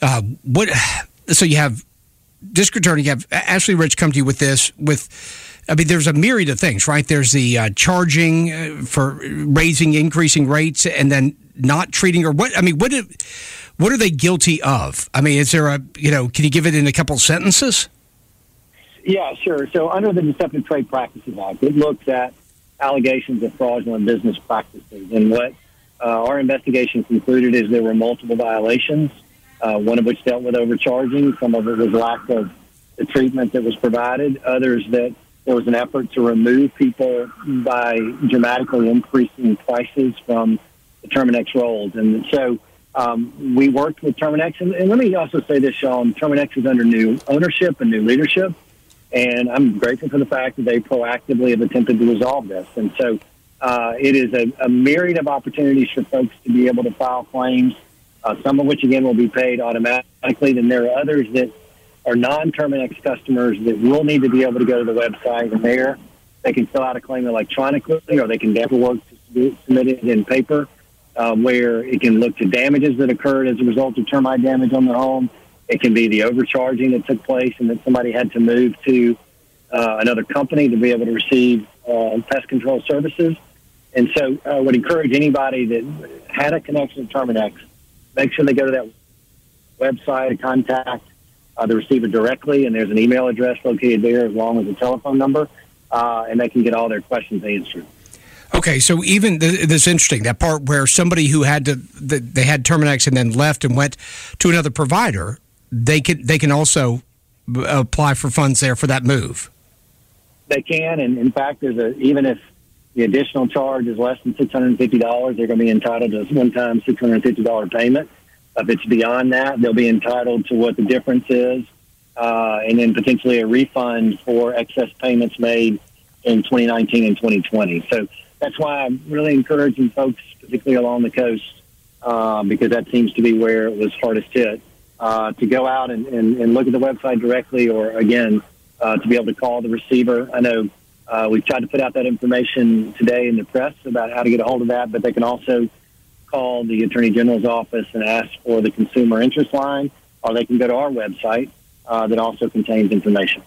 so you have District Attorney, you have Ashley Rich come to you with this, there's a myriad of things, right? There's the charging for increasing rates, and then not treating, or what are they guilty of? Is there can you give it in a couple sentences? Yeah, sure. So under the Deceptive Trade Practices Act, it looks at allegations of fraudulent business practices. And what our investigation concluded is there were multiple violations, one of which dealt with overcharging. Some of it was lack of the treatment that was provided. Others that there was an effort to remove people by dramatically increasing prices from the Terminix rolls. And so we worked with Terminix. And let me also say this, Sean, Terminix is under new ownership and new leadership. And I'm grateful for the fact that they proactively have attempted to resolve this. And so it is a myriad of opportunities for folks to be able to file claims, some of which, again, will be paid automatically. Then there are others that are non-Terminix customers that will need to be able to go to the website, and there they can fill out a claim electronically, or they can paperwork to submit it in paper, where it can look to damages that occurred as a result of termite damage on their home. It can be the overcharging that took place and that somebody had to move to another company to be able to receive pest control services. And so I would encourage anybody that had a connection to Terminix, make sure they go to that website and contact the receiver directly, and there's an email address located there as long as a telephone number, and they can get all their questions answered. Okay, so even this is interesting, that part where somebody who had they had Terminix and then left and went to another provider, they can also apply for funds there for that move. They can, and in fact, even if the additional charge is less than $650, they're going to be entitled to a one-time $650 payment. If it's beyond that, they'll be entitled to what the difference is, and then potentially a refund for excess payments made in 2019 and 2020. So that's why I'm really encouraging folks, particularly along the coast, because that seems to be where it was hardest hit, to go out and look at the website directly, or, again, to be able to call the receiver. I know we've tried to put out that information today in the press about how to get a hold of that, but they can also call the Attorney General's office and ask for the consumer interest line, or they can go to our website that also contains information.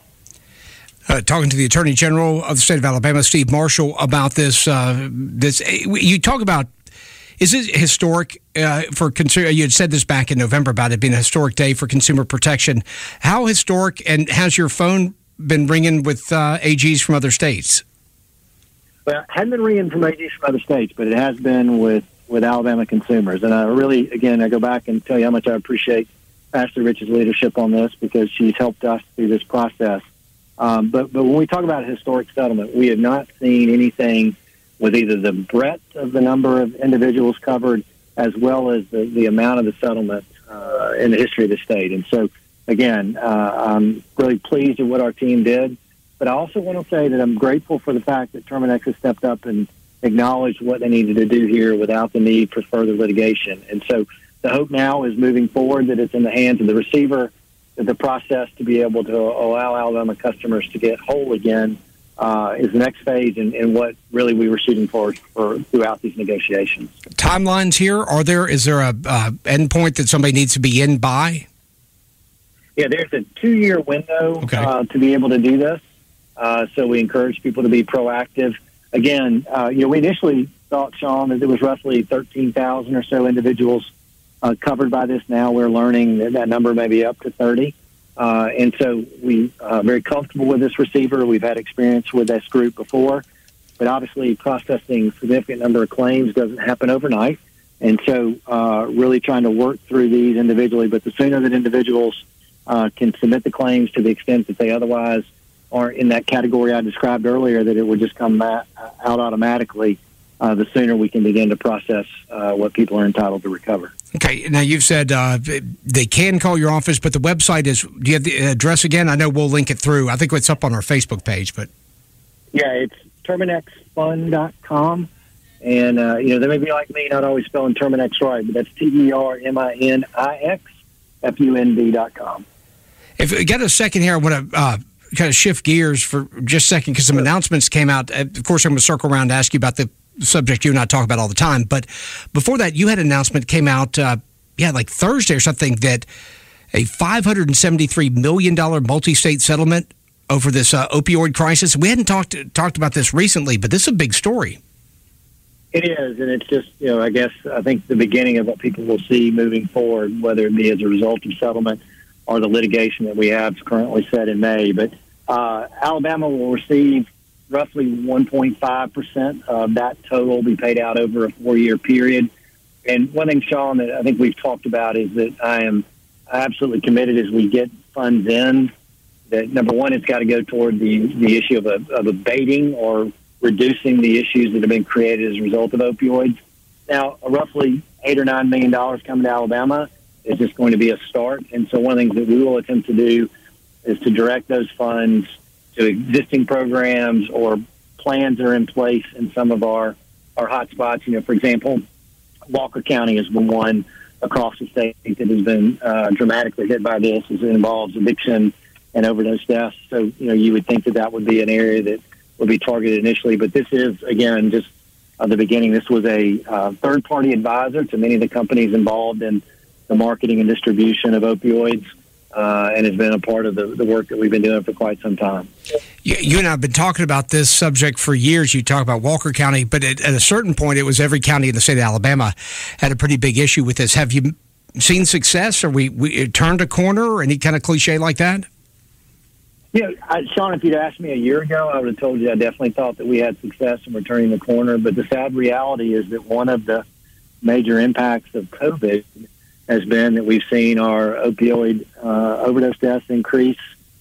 Talking to the Attorney General of the state of Alabama, Steve Marshall, about this. You talk about, is it historic for consumer? You had said this back in November about it being a historic day for consumer protection. How historic, and has your phone been ringing with AGs from other states? Well, it hasn't been ringing from AGs from other states, but it has been with Alabama consumers. And I really, again, I go back and tell you how much I appreciate Pastor Rich's leadership on this, because she's helped us through this process. But when we talk about a historic settlement, we have not seen anything with either the breadth of the number of individuals covered as well as the amount of the settlement in the history of the state. And so, again, I'm really pleased with what our team did. But I also want to say that I'm grateful for the fact that Terminix has stepped up and acknowledged what they needed to do here without the need for further litigation. And so the hope now is moving forward that it's in the hands of the receiver, that the process to be able to allow Alabama customers to get whole again is the next phase in what really we were shooting for throughout these negotiations. Timelines here, is there a endpoint that somebody needs to be in by? Yeah, there's a 2-year window to be able to do this. So we encourage people to be proactive. Again, we initially thought, Sean, that there was roughly 13,000 or so individuals covered by this. Now we're learning that number may be up to 30. And so we are very comfortable with this receiver. We've had experience with this group before. But obviously processing a significant number of claims doesn't happen overnight. And so really trying to work through these individually. But the sooner that individuals can submit the claims to the extent that they otherwise aren't in that category I described earlier, that it would just come out automatically, the sooner we can begin to process what people are entitled to recover. Okay. Now, you've said they can call your office, but the website is, do you have the address again? I know we'll link it through. I think it's up on our Facebook page, but. Yeah, it's TerminixFund.com. And, they may be like me, not always spelling Terminix right, but that's TerminixFund.com. If we get a second here, I want to kind of shift gears for just a second, because some announcements came out. Of course, I'm going to circle around to ask you about the subject you and I talk about all the time. But before that, you had an announcement came out, like Thursday or something, that a $573 million multi-state settlement over this opioid crisis. We hadn't talked about this recently, but this is a big story. It is, and it's just, I think the beginning of what people will see moving forward, whether it be as a result of settlement or the litigation that we have currently set in May. But Alabama will receive roughly 1.5% of that total, be paid out over a 4-year period. And one thing, Sean, that I think we've talked about is that I am absolutely committed as we get funds in that number one, it's got to go toward the issue of abating or reducing the issues that have been created as a result of opioids. Now, roughly $8 or $9 million coming to Alabama is just going to be a start. And so one of the things that we will attempt to do is to direct those funds to existing programs or plans that are in place in some of our hot spots. For example, Walker County has been one across the state that has been dramatically hit by this as it involves addiction and overdose deaths. So, you would think that would be an area that would be targeted initially. But this is, again, just the beginning. This was a third-party advisor to many of the companies involved in the marketing and distribution of opioids, and has been a part of the work that we've been doing for quite some time. You and I have been talking about this subject for years. You talk about Walker County, but at a certain point, it was every county in the state of Alabama had a pretty big issue with this. Have you seen success? Or we turned a corner, or any kind of cliche like that? Yeah, Sean, if you'd asked me a year ago, I would have told you I definitely thought that we had success in turning the corner. But the sad reality is that one of the major impacts of COVID has been that we've seen our opioid overdose deaths increase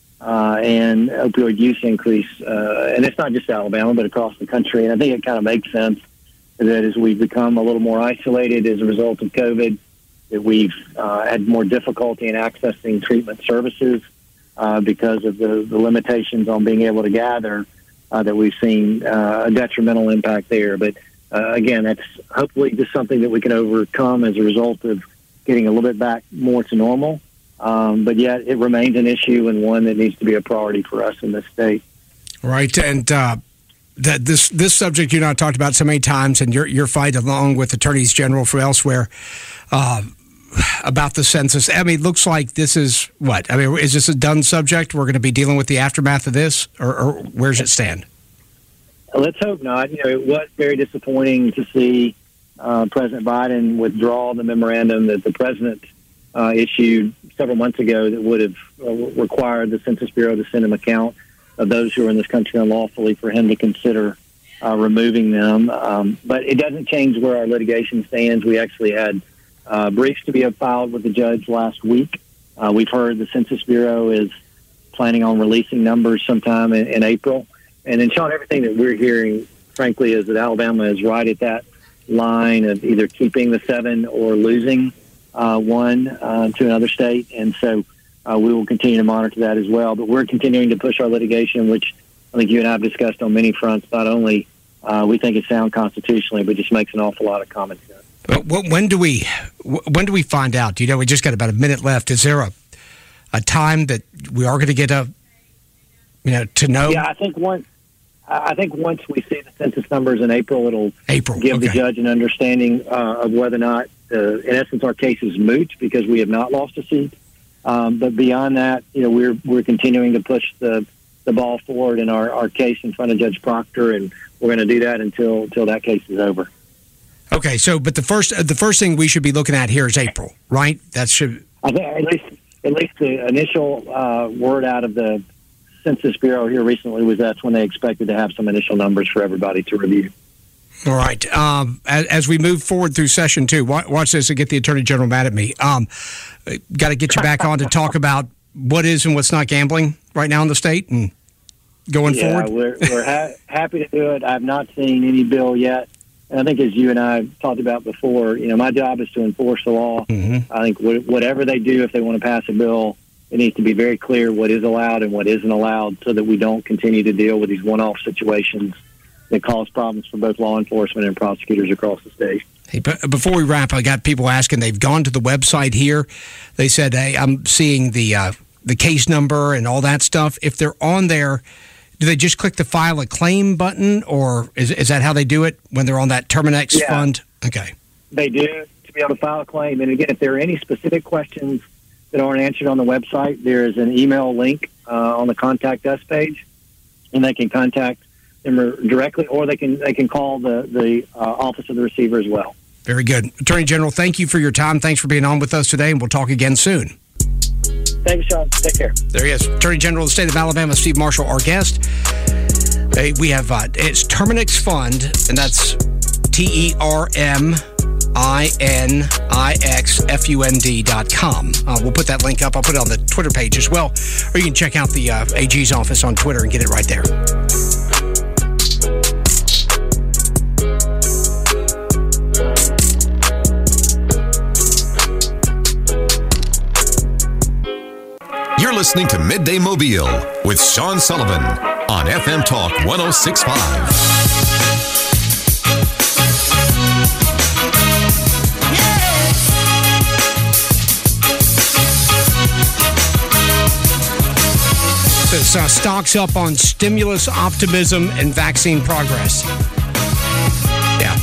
and opioid use increase. And it's not just Alabama, but across the country. And I think it kind of makes sense that as we've become a little more isolated as a result of COVID, that we've had more difficulty in accessing treatment services because of the limitations on being able to gather, that we've seen a detrimental impact there. But again, that's hopefully just something that we can overcome as a result of getting a little bit back more to normal. But yet it remains an issue and one that needs to be a priority for us in this state. Right. And this subject you and I talked about so many times, and your fight along with attorneys general from elsewhere about the census. I mean, it looks like this is what? I mean, is this a done subject? We're going to be dealing with the aftermath of this, or where's it stand? Let's hope not. It was very disappointing to see President Biden withdraw the memorandum that the president issued several months ago that would have required the Census Bureau to send him a count of those who are in this country unlawfully for him to consider removing them. But it doesn't change where our litigation stands. We actually had briefs to be filed with the judge last week. We've heard the Census Bureau is planning on releasing numbers sometime in April. And then, Sean, everything that we're hearing, frankly, is that Alabama is right at that line of either keeping the 7 or losing one to another state. And so we will continue to monitor that as well. But we're continuing to push our litigation, which I think you and I have discussed on many fronts. Not only we think it's sound constitutionally, but just makes an awful lot of common sense. But when do we find out? We just got about a minute left. Is there a time that we are going to get to know? Yeah, I think once we see the census numbers in April, it'll give the judge an understanding of whether or not, in essence, our case is moot because we have not lost a seat. But beyond that, we're continuing to push the ball forward in our case in front of Judge Proctor, and we're going to do that until that case is over. Okay, but the first thing we should be looking at here is April, right? That should. I think at least the initial word out of the Census Bureau here recently was that's when they expected to have some initial numbers for everybody to review. All right. As we move forward through session 2, watch this and get the Attorney General mad at me. Got to get you back on to talk about what is and what's not gambling right now in the state and going forward. Yeah, we're happy to do it. I've not seen any bill yet. And I think as you and I talked about before, my job is to enforce the law. Mm-hmm. I think whatever they do, if they want to pass a bill, it needs to be very clear what is allowed and what isn't allowed so that we don't continue to deal with these one-off situations that cause problems for both law enforcement and prosecutors across the state. Hey, but before we wrap, I got people asking. They've gone to the website here. They said, hey, I'm seeing the case number and all that stuff. If they're on there, do they just click the file a claim button, or is that how they do it when they're on that Terminex fund? Okay. They do to be able to file a claim. And again, if there are any specific questions that aren't answered on the website, there is an email link on the Contact Us page, and they can contact them directly, or they can call the Office of the Receiver as well. Very good. Attorney General, thank you for your time. Thanks for being on with us today, and we'll talk again soon. Thanks, Sean. Take care. There he is. Attorney General of the State of Alabama, Steve Marshall, our guest. Hey, we have, it's Terminex Fund, and that's TERM INIXFUND.com. We'll put that link up. I'll put it on the Twitter page as well. Or you can check out the AG's office on Twitter and get it right there. You're listening to Midday Mobile with Sean Sullivan on FM Talk 106.5. Stocks up on stimulus optimism and vaccine progress. Yeah.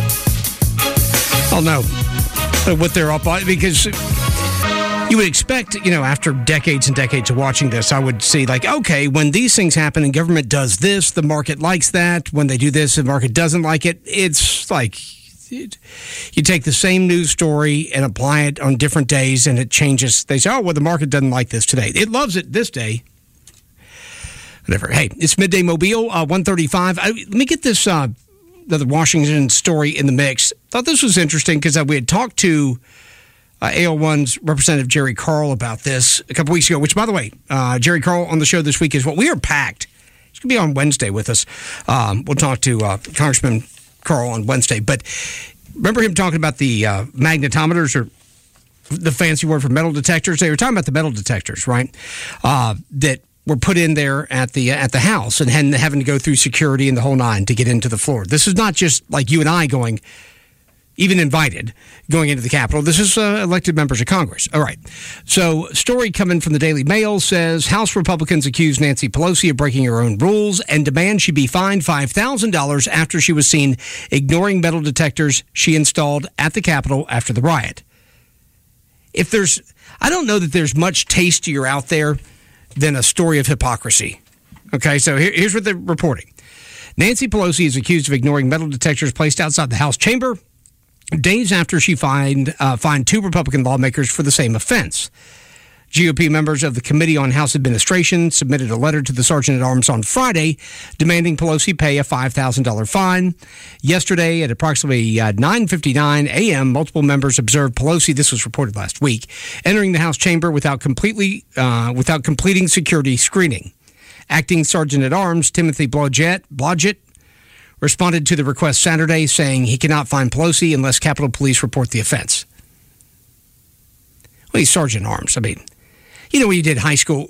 I don't know what they're up on, because you would expect, after decades and decades of watching this, I would see okay, when these things happen and government does this, the market likes that. When they do this, the market doesn't like it. It's like you take the same news story and apply it on different days and it changes. They say, the market doesn't like this today. It loves it this day. Whatever. Hey, it's Midday Mobile, 135. Let me get this the Washington story in the mix. Thought this was interesting because we had talked to AL1's Representative Jerry Carl about this a couple weeks ago, which, by the way, Jerry Carl on the show this week we are packed. He's going to be on Wednesday with us. We'll talk to Congressman Carl on Wednesday. But remember him talking about the magnetometers, or the fancy word for metal detectors? They were talking about the metal detectors, right? That were put in there at the House and having to go through security and the whole nine to get into the floor. This is not just like you and I going, even invited, going into the Capitol. This is elected members of Congress. All right. So, story coming from the Daily Mail says House Republicans accuse Nancy Pelosi of breaking her own rules and demand she be fined $5,000 after she was seen ignoring metal detectors she installed at the Capitol after the riot. I don't know that there's much tastier out there than a story of hypocrisy. Okay, so here's what they're reporting. Nancy Pelosi is accused of ignoring metal detectors placed outside the House chamber days after she fined two Republican lawmakers for the same offense. GOP members of the Committee on House Administration submitted a letter to the Sergeant-at-Arms on Friday demanding Pelosi pay a $5,000 fine. Yesterday at approximately 9:59 a.m., multiple members observed Pelosi, this was reported last week, entering the House chamber without completing security screening. Acting Sergeant-at-Arms Timothy Blodgett responded to the request Saturday, saying he cannot fine Pelosi unless Capitol Police report the offense. Well, he's Sergeant-at-Arms. I mean, when you did high school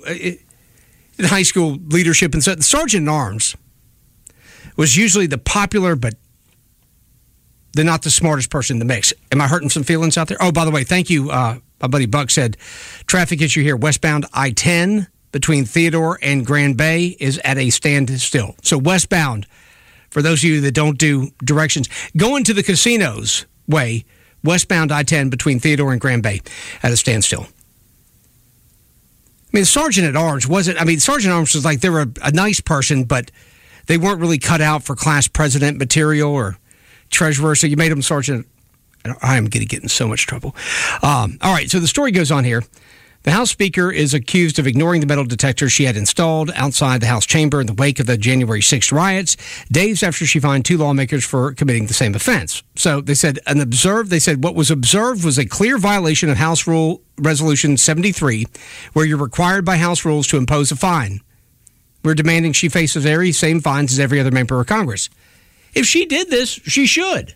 leadership and stuff, the Sergeant-at-Arms was usually the popular, but they're not the smartest person in the mix. Am I hurting some feelings out there? Oh, by the way, thank you. My buddy Buck said, traffic issue here, westbound I-10 between Theodore and Grand Bay is at a standstill. So westbound, for those of you that don't do directions, going to the casinos way, westbound I-10 between Theodore and Grand Bay at a standstill. I mean, the Sergeant-at-Arms wasn't, Sergeant-at-Arms was like, they were a nice person, but they weren't really cut out for class president material or treasurer, so you made them Sergeant. I am going to get in so much trouble. All right, so the story goes on here. The House Speaker is accused of ignoring the metal detector she had installed outside the House chamber in the wake of the January 6th riots, days after she fined two lawmakers for committing the same offense. So they said what was observed was a clear violation of House Rule Resolution 73, where you're required by House rules to impose a fine. We're demanding she face the very same fines as every other member of Congress. If she did this, she should.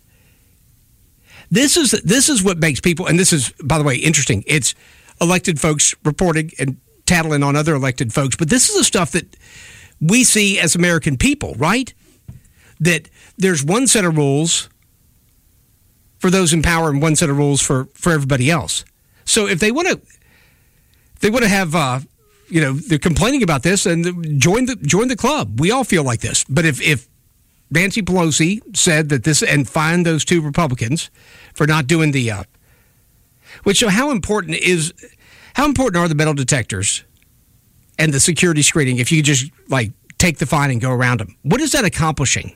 This is what makes people, and this is, by the way, interesting. It's elected folks reporting and tattling on other elected folks, but this is the stuff that we see as American people, right? That there's one set of rules for those in power and one set of rules for everybody else. So if they want to have, they're complaining about this and join the club. We all feel like this. But if Nancy Pelosi said that this and fined those two Republicans for not doing the so how important are the metal detectors and the security screening if you just take the fine and go around them? What is that accomplishing?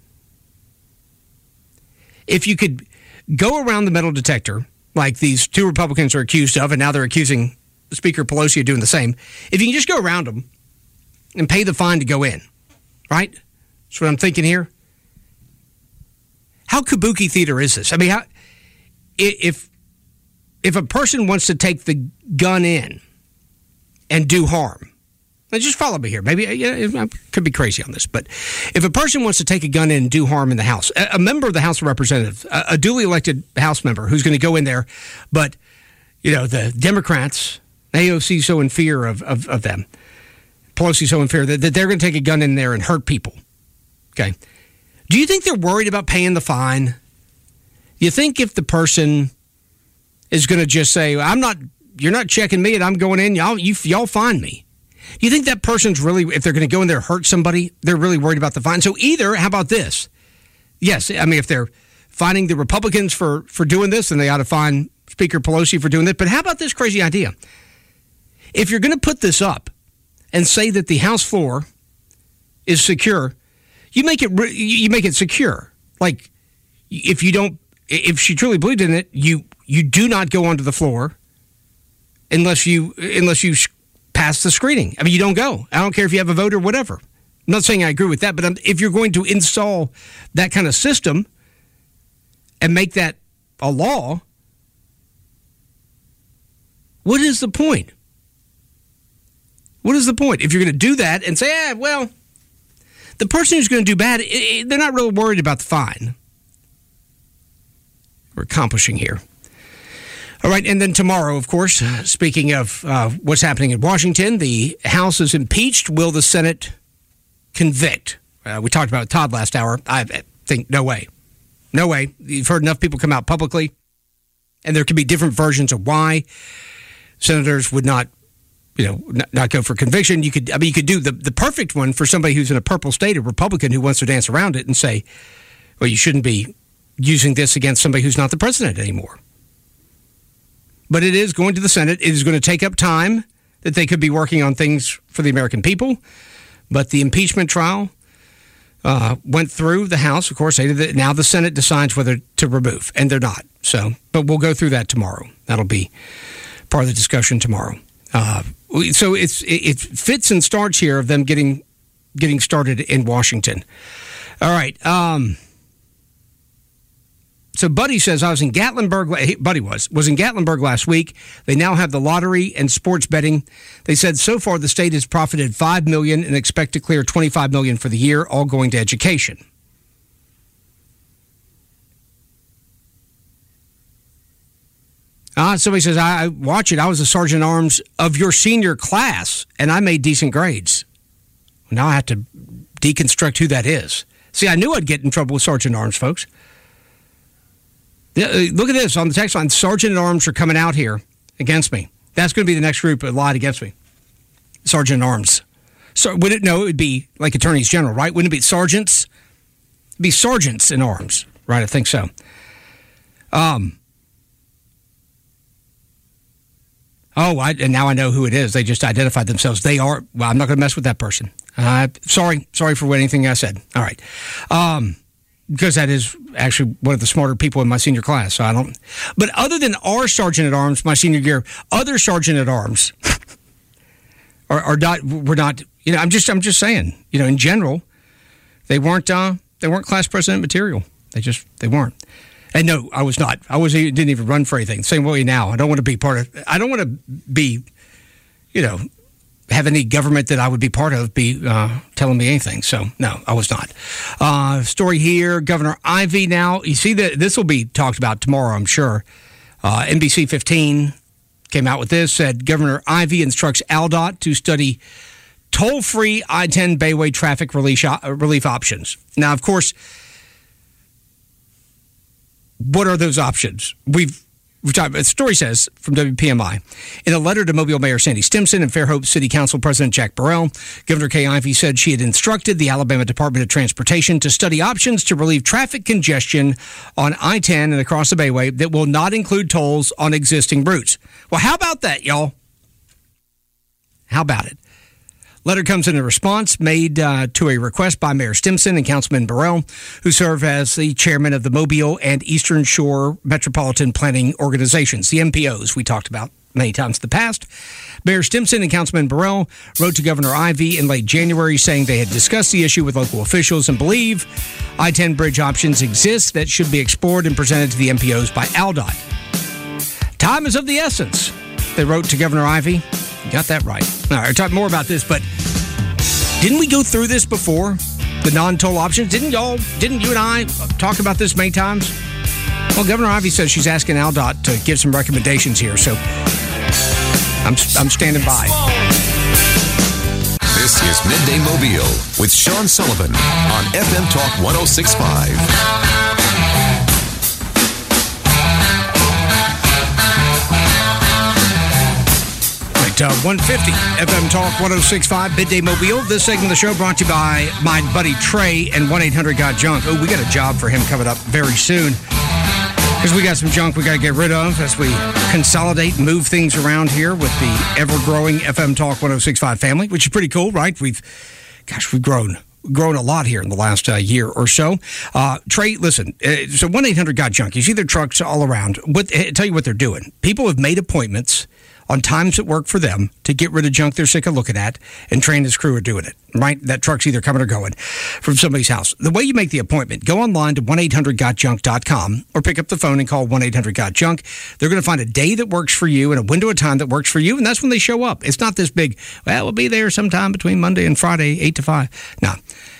If you could go around the metal detector like these two Republicans are accused of, and now they're accusing Speaker Pelosi of doing the same, if you can just go around them and pay the fine to go in, right? That's what I'm thinking here. How kabuki theater is this? I mean, if a person wants to take the gun in and do harm, now just follow me here. Maybe I could be crazy on this, but if a person wants to take a gun in and do harm in the House, a member of the House of Representatives, a duly elected House member who's going to go in there, but the Democrats, AOC, so in fear of them, Pelosi so in fear that they're going to take a gun in there and hurt people. Okay, do you think they're worried about paying the fine? You think if the person is going to just say, you're not checking me and I'm going in, y'all find me. Do you think that person's really, if they're going to go in there and hurt somebody, they're really worried about the fine? So either, how about this? Yes, I mean, if they're fining the Republicans for doing this, then they ought to fine Speaker Pelosi for doing this. But how about this crazy idea? If you're going to put this up and say that the House floor is secure, you make it secure. Like, if she truly believed in it, you do not go onto the floor unless you pass the screening. I mean, you don't go. I don't care if you have a vote or whatever. I'm not saying I agree with that, but if you're going to install that kind of system and make that a law, what is the point? What is the point? If you're going to do that and say, well, the person who's going to do bad, they're not really worried about the fine. We're accomplishing here. All right, and then tomorrow, of course, speaking of what's happening in Washington, the House is impeached. Will the Senate convict? We talked about Todd last hour. I think no way. No way. You've heard enough people come out publicly, and there could be different versions of why senators would not go for conviction. You could do the perfect one for somebody who's in a purple state, a Republican who wants to dance around it and say, well, you shouldn't be using this against somebody who's not the president anymore. But it is going to the Senate. It is going to take up time that they could be working on things for the American people. But the impeachment trial went through the House. Of course, now the Senate decides whether to remove, and they're not. But we'll go through that tomorrow. That'll be part of the discussion tomorrow. So it fits and starts here of them getting started in Washington. All right. So Buddy says, I was in Gatlinburg. Buddy was in Gatlinburg last week. They now have the lottery and sports betting. They said so far the state has profited $5 million and expect to clear $25 million for the year, all going to education. Somebody says, I watch it. I was a sergeant at arms of your senior class, and I made decent grades. Now I have to deconstruct who that is. See, I knew I'd get in trouble with sergeant at arms, folks. Look at this on the text line. Sergeant at arms are coming out here against me. That's going to be the next group that lied against me. Sergeant at arms. So it would be like attorneys general, right? Wouldn't it be sergeants? It'd be sergeants in arms, right? I think so. And now I know who it is. They just identified themselves. They are. Well, I'm not going to mess with that person. Sorry for anything I said. All right. Because that is actually one of the smarter people in my senior class. So I don't. But other than our sergeant at arms, my senior year, other sergeant at arms are not. We're not. I'm just saying. In general, they weren't class president material. They weren't. And no, I was not. Didn't even run for anything. Same way now. I don't want to be part of. I don't want to be. Have any government that I would be part of be telling me anything. So, no, I was not. Story here, Governor Ivey now. You see that this will be talked about tomorrow, I'm sure. NBC 15 came out with this, said Governor Ivey instructs ALDOT to study toll-free I-10 Bayway traffic relief options. Now, of course, what are those options? The story says from WPMI, in a letter to Mobile Mayor Sandy Stimson and Fairhope City Council President Jack Burrell, Governor Kay Ivey said she had instructed the Alabama Department of Transportation to study options to relieve traffic congestion on I-10 and across the Bayway that will not include tolls on existing routes. Well, how about that, y'all? How about it? Letter comes in a response made to a request by Mayor Stimson and Councilman Burrell, who serve as the chairman of the Mobile and Eastern Shore Metropolitan Planning Organizations, the MPOs we talked about many times in the past. Mayor Stimson and Councilman Burrell wrote to Governor Ivey in late January saying they had discussed the issue with local officials and believe I-10 bridge options exist that should be explored and presented to the MPOs by ALDOT. Time is of the essence, they wrote to Governor Ivey. You got that right. All right, I'll talk more about this, but didn't we go through this before? The non-toll options? Didn't you and I talk about this many times? Well, Governor Ivey says she's asking ALDOT to give some recommendations here, so I'm standing by. This is Midday Mobile with Sean Sullivan on FM Talk 106.5. 150 FM Talk 106.5 Midday Mobile. This segment of the show brought to you by my buddy Trey and 1-800-GOT-JUNK. Oh, we got a job for him coming up very soon. Because we got some junk we got to get rid of as we consolidate and move things around here with the ever-growing FM Talk 106.5 family, which is pretty cool, right? We've grown a lot here in the last year or so. Trey, listen, so 1-800-GOT-JUNK. You see their trucks all around. Tell you what they're doing. People have made appointments on times that work for them to get rid of junk they're sick of looking at, and Trey and his crew are doing it, right? That truck's either coming or going from somebody's house. The way you make the appointment, go online to 1-800-GOT-JUNK.com or pick up the phone and call 1-800-GOT-JUNK. They're going to find a day that works for you and a window of time that works for you, and that's when they show up. It's not this big, well, we'll be there sometime between Monday and Friday, 8 to 5. No.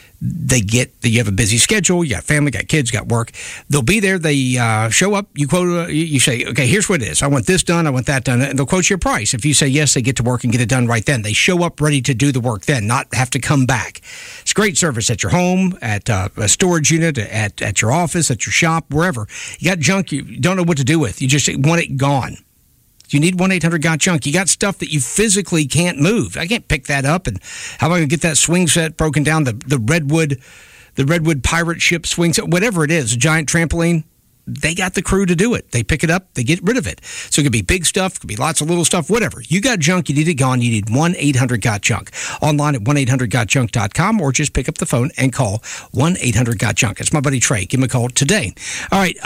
You have a busy schedule, you got family, got kids, got work. They'll be there, they show up, you say, okay, here's what it is. I want this done, I want that done, and they'll quote you a price. If you say yes, they get to work and get it done right then. They show up ready to do the work then, not have to come back. It's great service at your home, at a storage unit, at your office, at your shop, wherever. You got junk you don't know what to do with. You just want it gone. You need 1-800-GOT-JUNK. You got stuff that you physically can't move. I can't pick that up. And how am I going to get that swing set broken down? The Redwood pirate ship swing set, whatever it is, a giant trampoline. They got the crew to do it. They pick it up. They get rid of it. So it could be big stuff. It could be lots of little stuff, whatever. You got junk. You need it gone. You need 1-800-GOT-JUNK. Online at 1-800-GOT-JUNK.com or just pick up the phone and call 1-800-GOT-JUNK. It's my buddy Trey. Give him a call today. All right.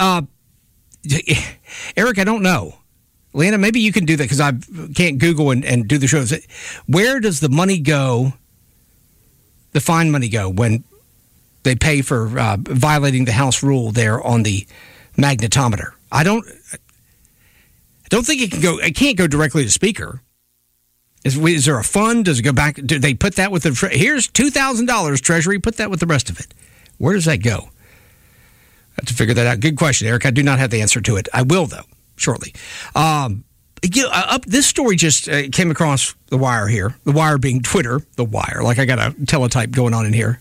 Eric, I don't know. Lana, maybe you can do that because I can't Google and do the shows. Where does the money go, the fine money go, when they pay for violating the House rule there on the magnetometer? I don't think it can go. It can't go directly to Speaker. Is there a fund? Does it go back? Do they put that with the? Here's $2,000, Treasury. Put that with the rest of it. Where does that go? I have to figure that out. Good question, Eric. I do not have the answer to it. I will though. Shortly. This story just came across the wire here. The wire being Twitter, the wire. Like I got a teletype going on in here.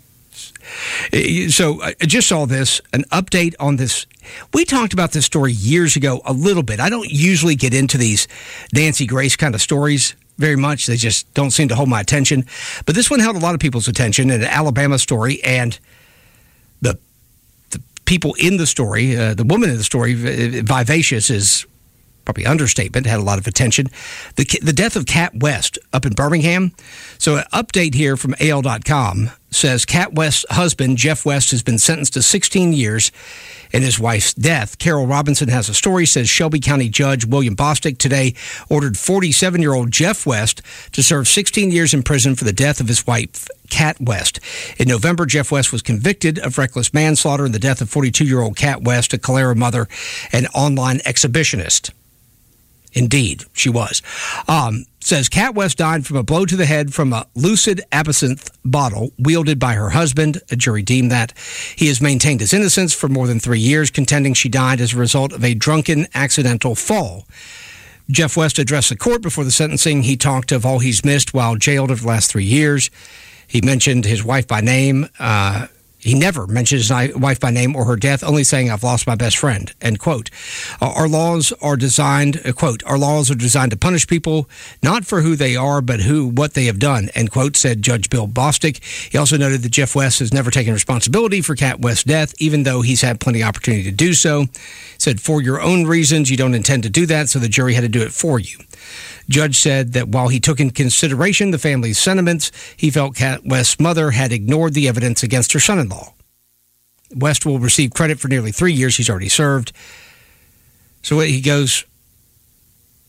So I just saw this, an update on this. We talked about this story years ago a little bit. I don't usually get into these Nancy Grace kind of stories very much. They just don't seem to hold my attention. But this one held a lot of people's attention, an Alabama story, and the people in the story, the woman in the story, vivacious is probably understatement, had a lot of attention. The death of Cat West up in Birmingham. So an update here from AL.com says Cat West's husband, Jeff West, has been sentenced to 16 years in his wife's death. Carol Robinson has a story, says Shelby County Judge William Bostic today ordered 47-year-old Jeff West to serve 16 years in prison for the death of his wife, Cat West. In November, Jeff West was convicted of reckless manslaughter in the death of 42-year-old Cat West, a Calera mother and online exhibitionist. Indeed, she was. Says Cat West died from a blow to the head from a Lucid absinthe bottle wielded by her husband. A jury deemed that. He has maintained his innocence for more than 3 years, contending she died as a result of a drunken accidental fall. Jeff West addressed the court before the sentencing. He talked of all he's missed while jailed over the last 3 years. He mentioned his wife by name. He never mentioned his wife by name or her death, only saying, "I've lost my best friend," end quote. Our laws are designed, quote, "Our laws are designed to punish people, not for who they are, but what they have done," end quote, said Judge Bill Bostic. He also noted that Jeff West has never taken responsibility for Cat West's death, even though he's had plenty of opportunity to do so. He said, "For your own reasons, you don't intend to do that, so the jury had to do it for you." Judge said that while he took in consideration the family's sentiments, he felt Cat West's mother had ignored the evidence against her son-in-law. West will receive credit for nearly 3 years he's already served. So he goes,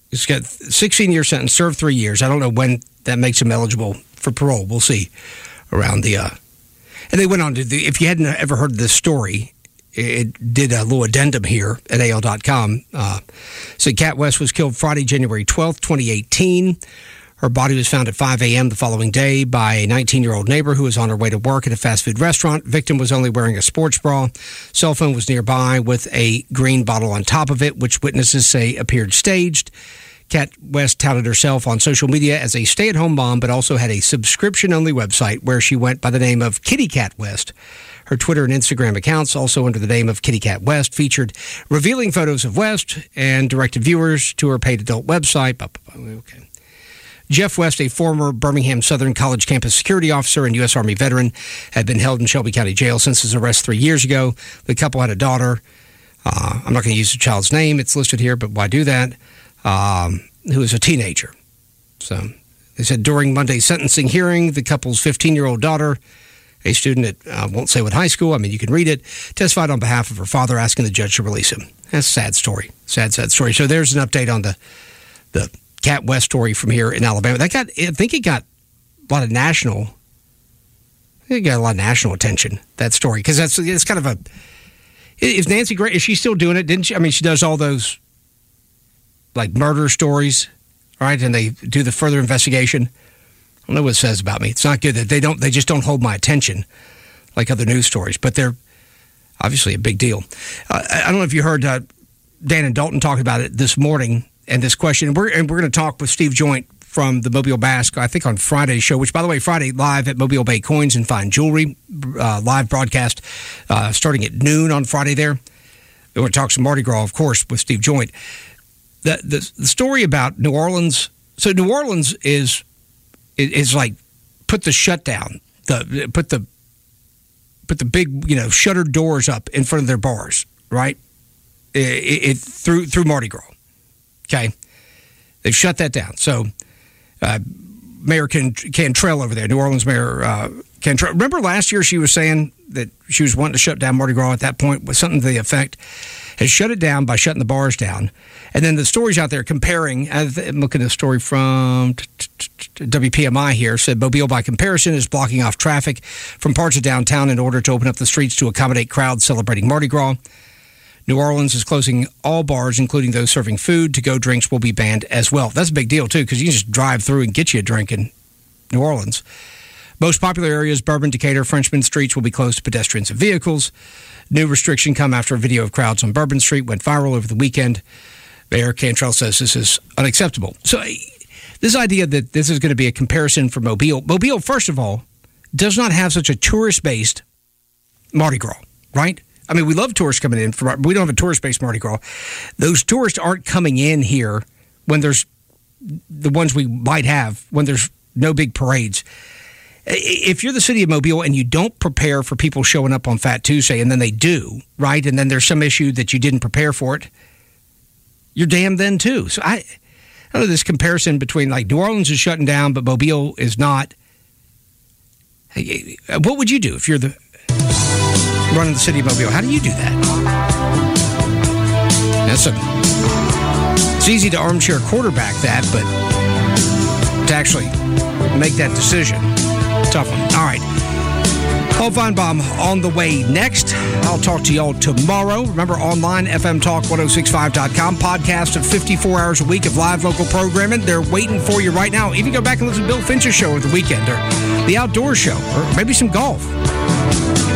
He's got 16-year sentence, served 3 years. I don't know when that makes him eligible for parole. We'll see around the... And they went on to... if you hadn't ever heard this story, it did a little addendum here at AL.com. So Cat West was killed Friday, January 12th, 2018. Her body was found at 5 a.m. the following day by a 19-year-old neighbor who was on her way to work at a fast food restaurant. Victim was only wearing a sports bra. Cell phone was nearby with a green bottle on top of it, which witnesses say appeared staged. Cat West touted herself on social media as a stay-at-home mom, but also had a subscription-only website where she went by the name of Kitty Cat West. Her Twitter and Instagram accounts, also under the name of Kitty Cat West, featured revealing photos of West and directed viewers to her paid adult website. Okay. Jeff West, a former Birmingham Southern College campus security officer and U.S. Army veteran, had been held in Shelby County Jail since his arrest 3 years ago. The couple had a daughter. I'm not going to use the child's name. It's listed here, but why do that? Who is a teenager. So they said during Monday's sentencing hearing, the couple's 15-year-old daughter, a student at, I won't say what high school, I mean, you can read it, testified on behalf of her father, asking the judge to release him. That's a sad story. Sad story. So there's an update on the Cat West story from here in Alabama. I think it got a lot of national attention, that story, because it's kind of a... Is Nancy Grace, is she still doing it? Didn't she? I mean, she does all those, like, murder stories, right? And they do the further investigation. I don't know what it says about me. It's not good that they just don't hold my attention like other news stories, but they're obviously a big deal. I don't know if you heard Dan and Dalton talking about it this morning and this question. And we're going to talk with Steve Joint from the Mobile Bass, I think on Friday's show, which, by the way, Friday live at Mobile Bay Coins and Fine Jewelry, live broadcast starting at noon on Friday there. We're going to talk some Mardi Gras, of course, with Steve Joint. The story about New Orleans. So New Orleans is like put the shutdown, put the big shuttered doors up in front of their bars, right? Through Mardi Gras. Okay, they've shut that down. So Mayor Cantrell over there, New Orleans Mayor Cantrell. Remember last year she was saying that she was wanting to shut down Mardi Gras at that point with something to the effect, has shut it down by shutting the bars down. And then the stories out there comparing, I'm looking at a story from WPMI here, said Mobile, by comparison, is blocking off traffic from parts of downtown in order to open up the streets to accommodate crowds celebrating Mardi Gras. New Orleans is closing all bars, including those serving food. To-go drinks will be banned as well. That's a big deal, too, because you can just drive through and get you a drink in New Orleans. Most popular areas, Bourbon, Decatur, Frenchman streets, will be closed to pedestrians and vehicles. New restriction come after a video of crowds on Bourbon Street went viral over the weekend. Mayor Cantrell says this is unacceptable. So this idea that this is going to be a comparison for Mobile. Mobile, first of all, does not have such a tourist-based Mardi Gras, right? I mean, we love tourists coming in. We don't have a tourist-based Mardi Gras. Those tourists aren't coming in here when there's the ones we might have, when there's no big parades. If you're the city of Mobile and you don't prepare for people showing up on Fat Tuesday, and then they do, right, and then there's some issue that you didn't prepare for it, you're damned then, too. So I don't know, this comparison between, like, New Orleans is shutting down, but Mobile is not. What would you do if you're running the city of Mobile? How do you do that? It's easy to armchair quarterback that, but to actually make that decision, tough one. All right. Paul Feinbaum on the way next. I'll talk to y'all tomorrow. Remember, online, fmtalk1065.com. Podcast of 54 hours a week of live local programming. They're waiting for you right now. Even go back and listen to Bill Finch's show over the weekend, or the outdoor show, or maybe some golf.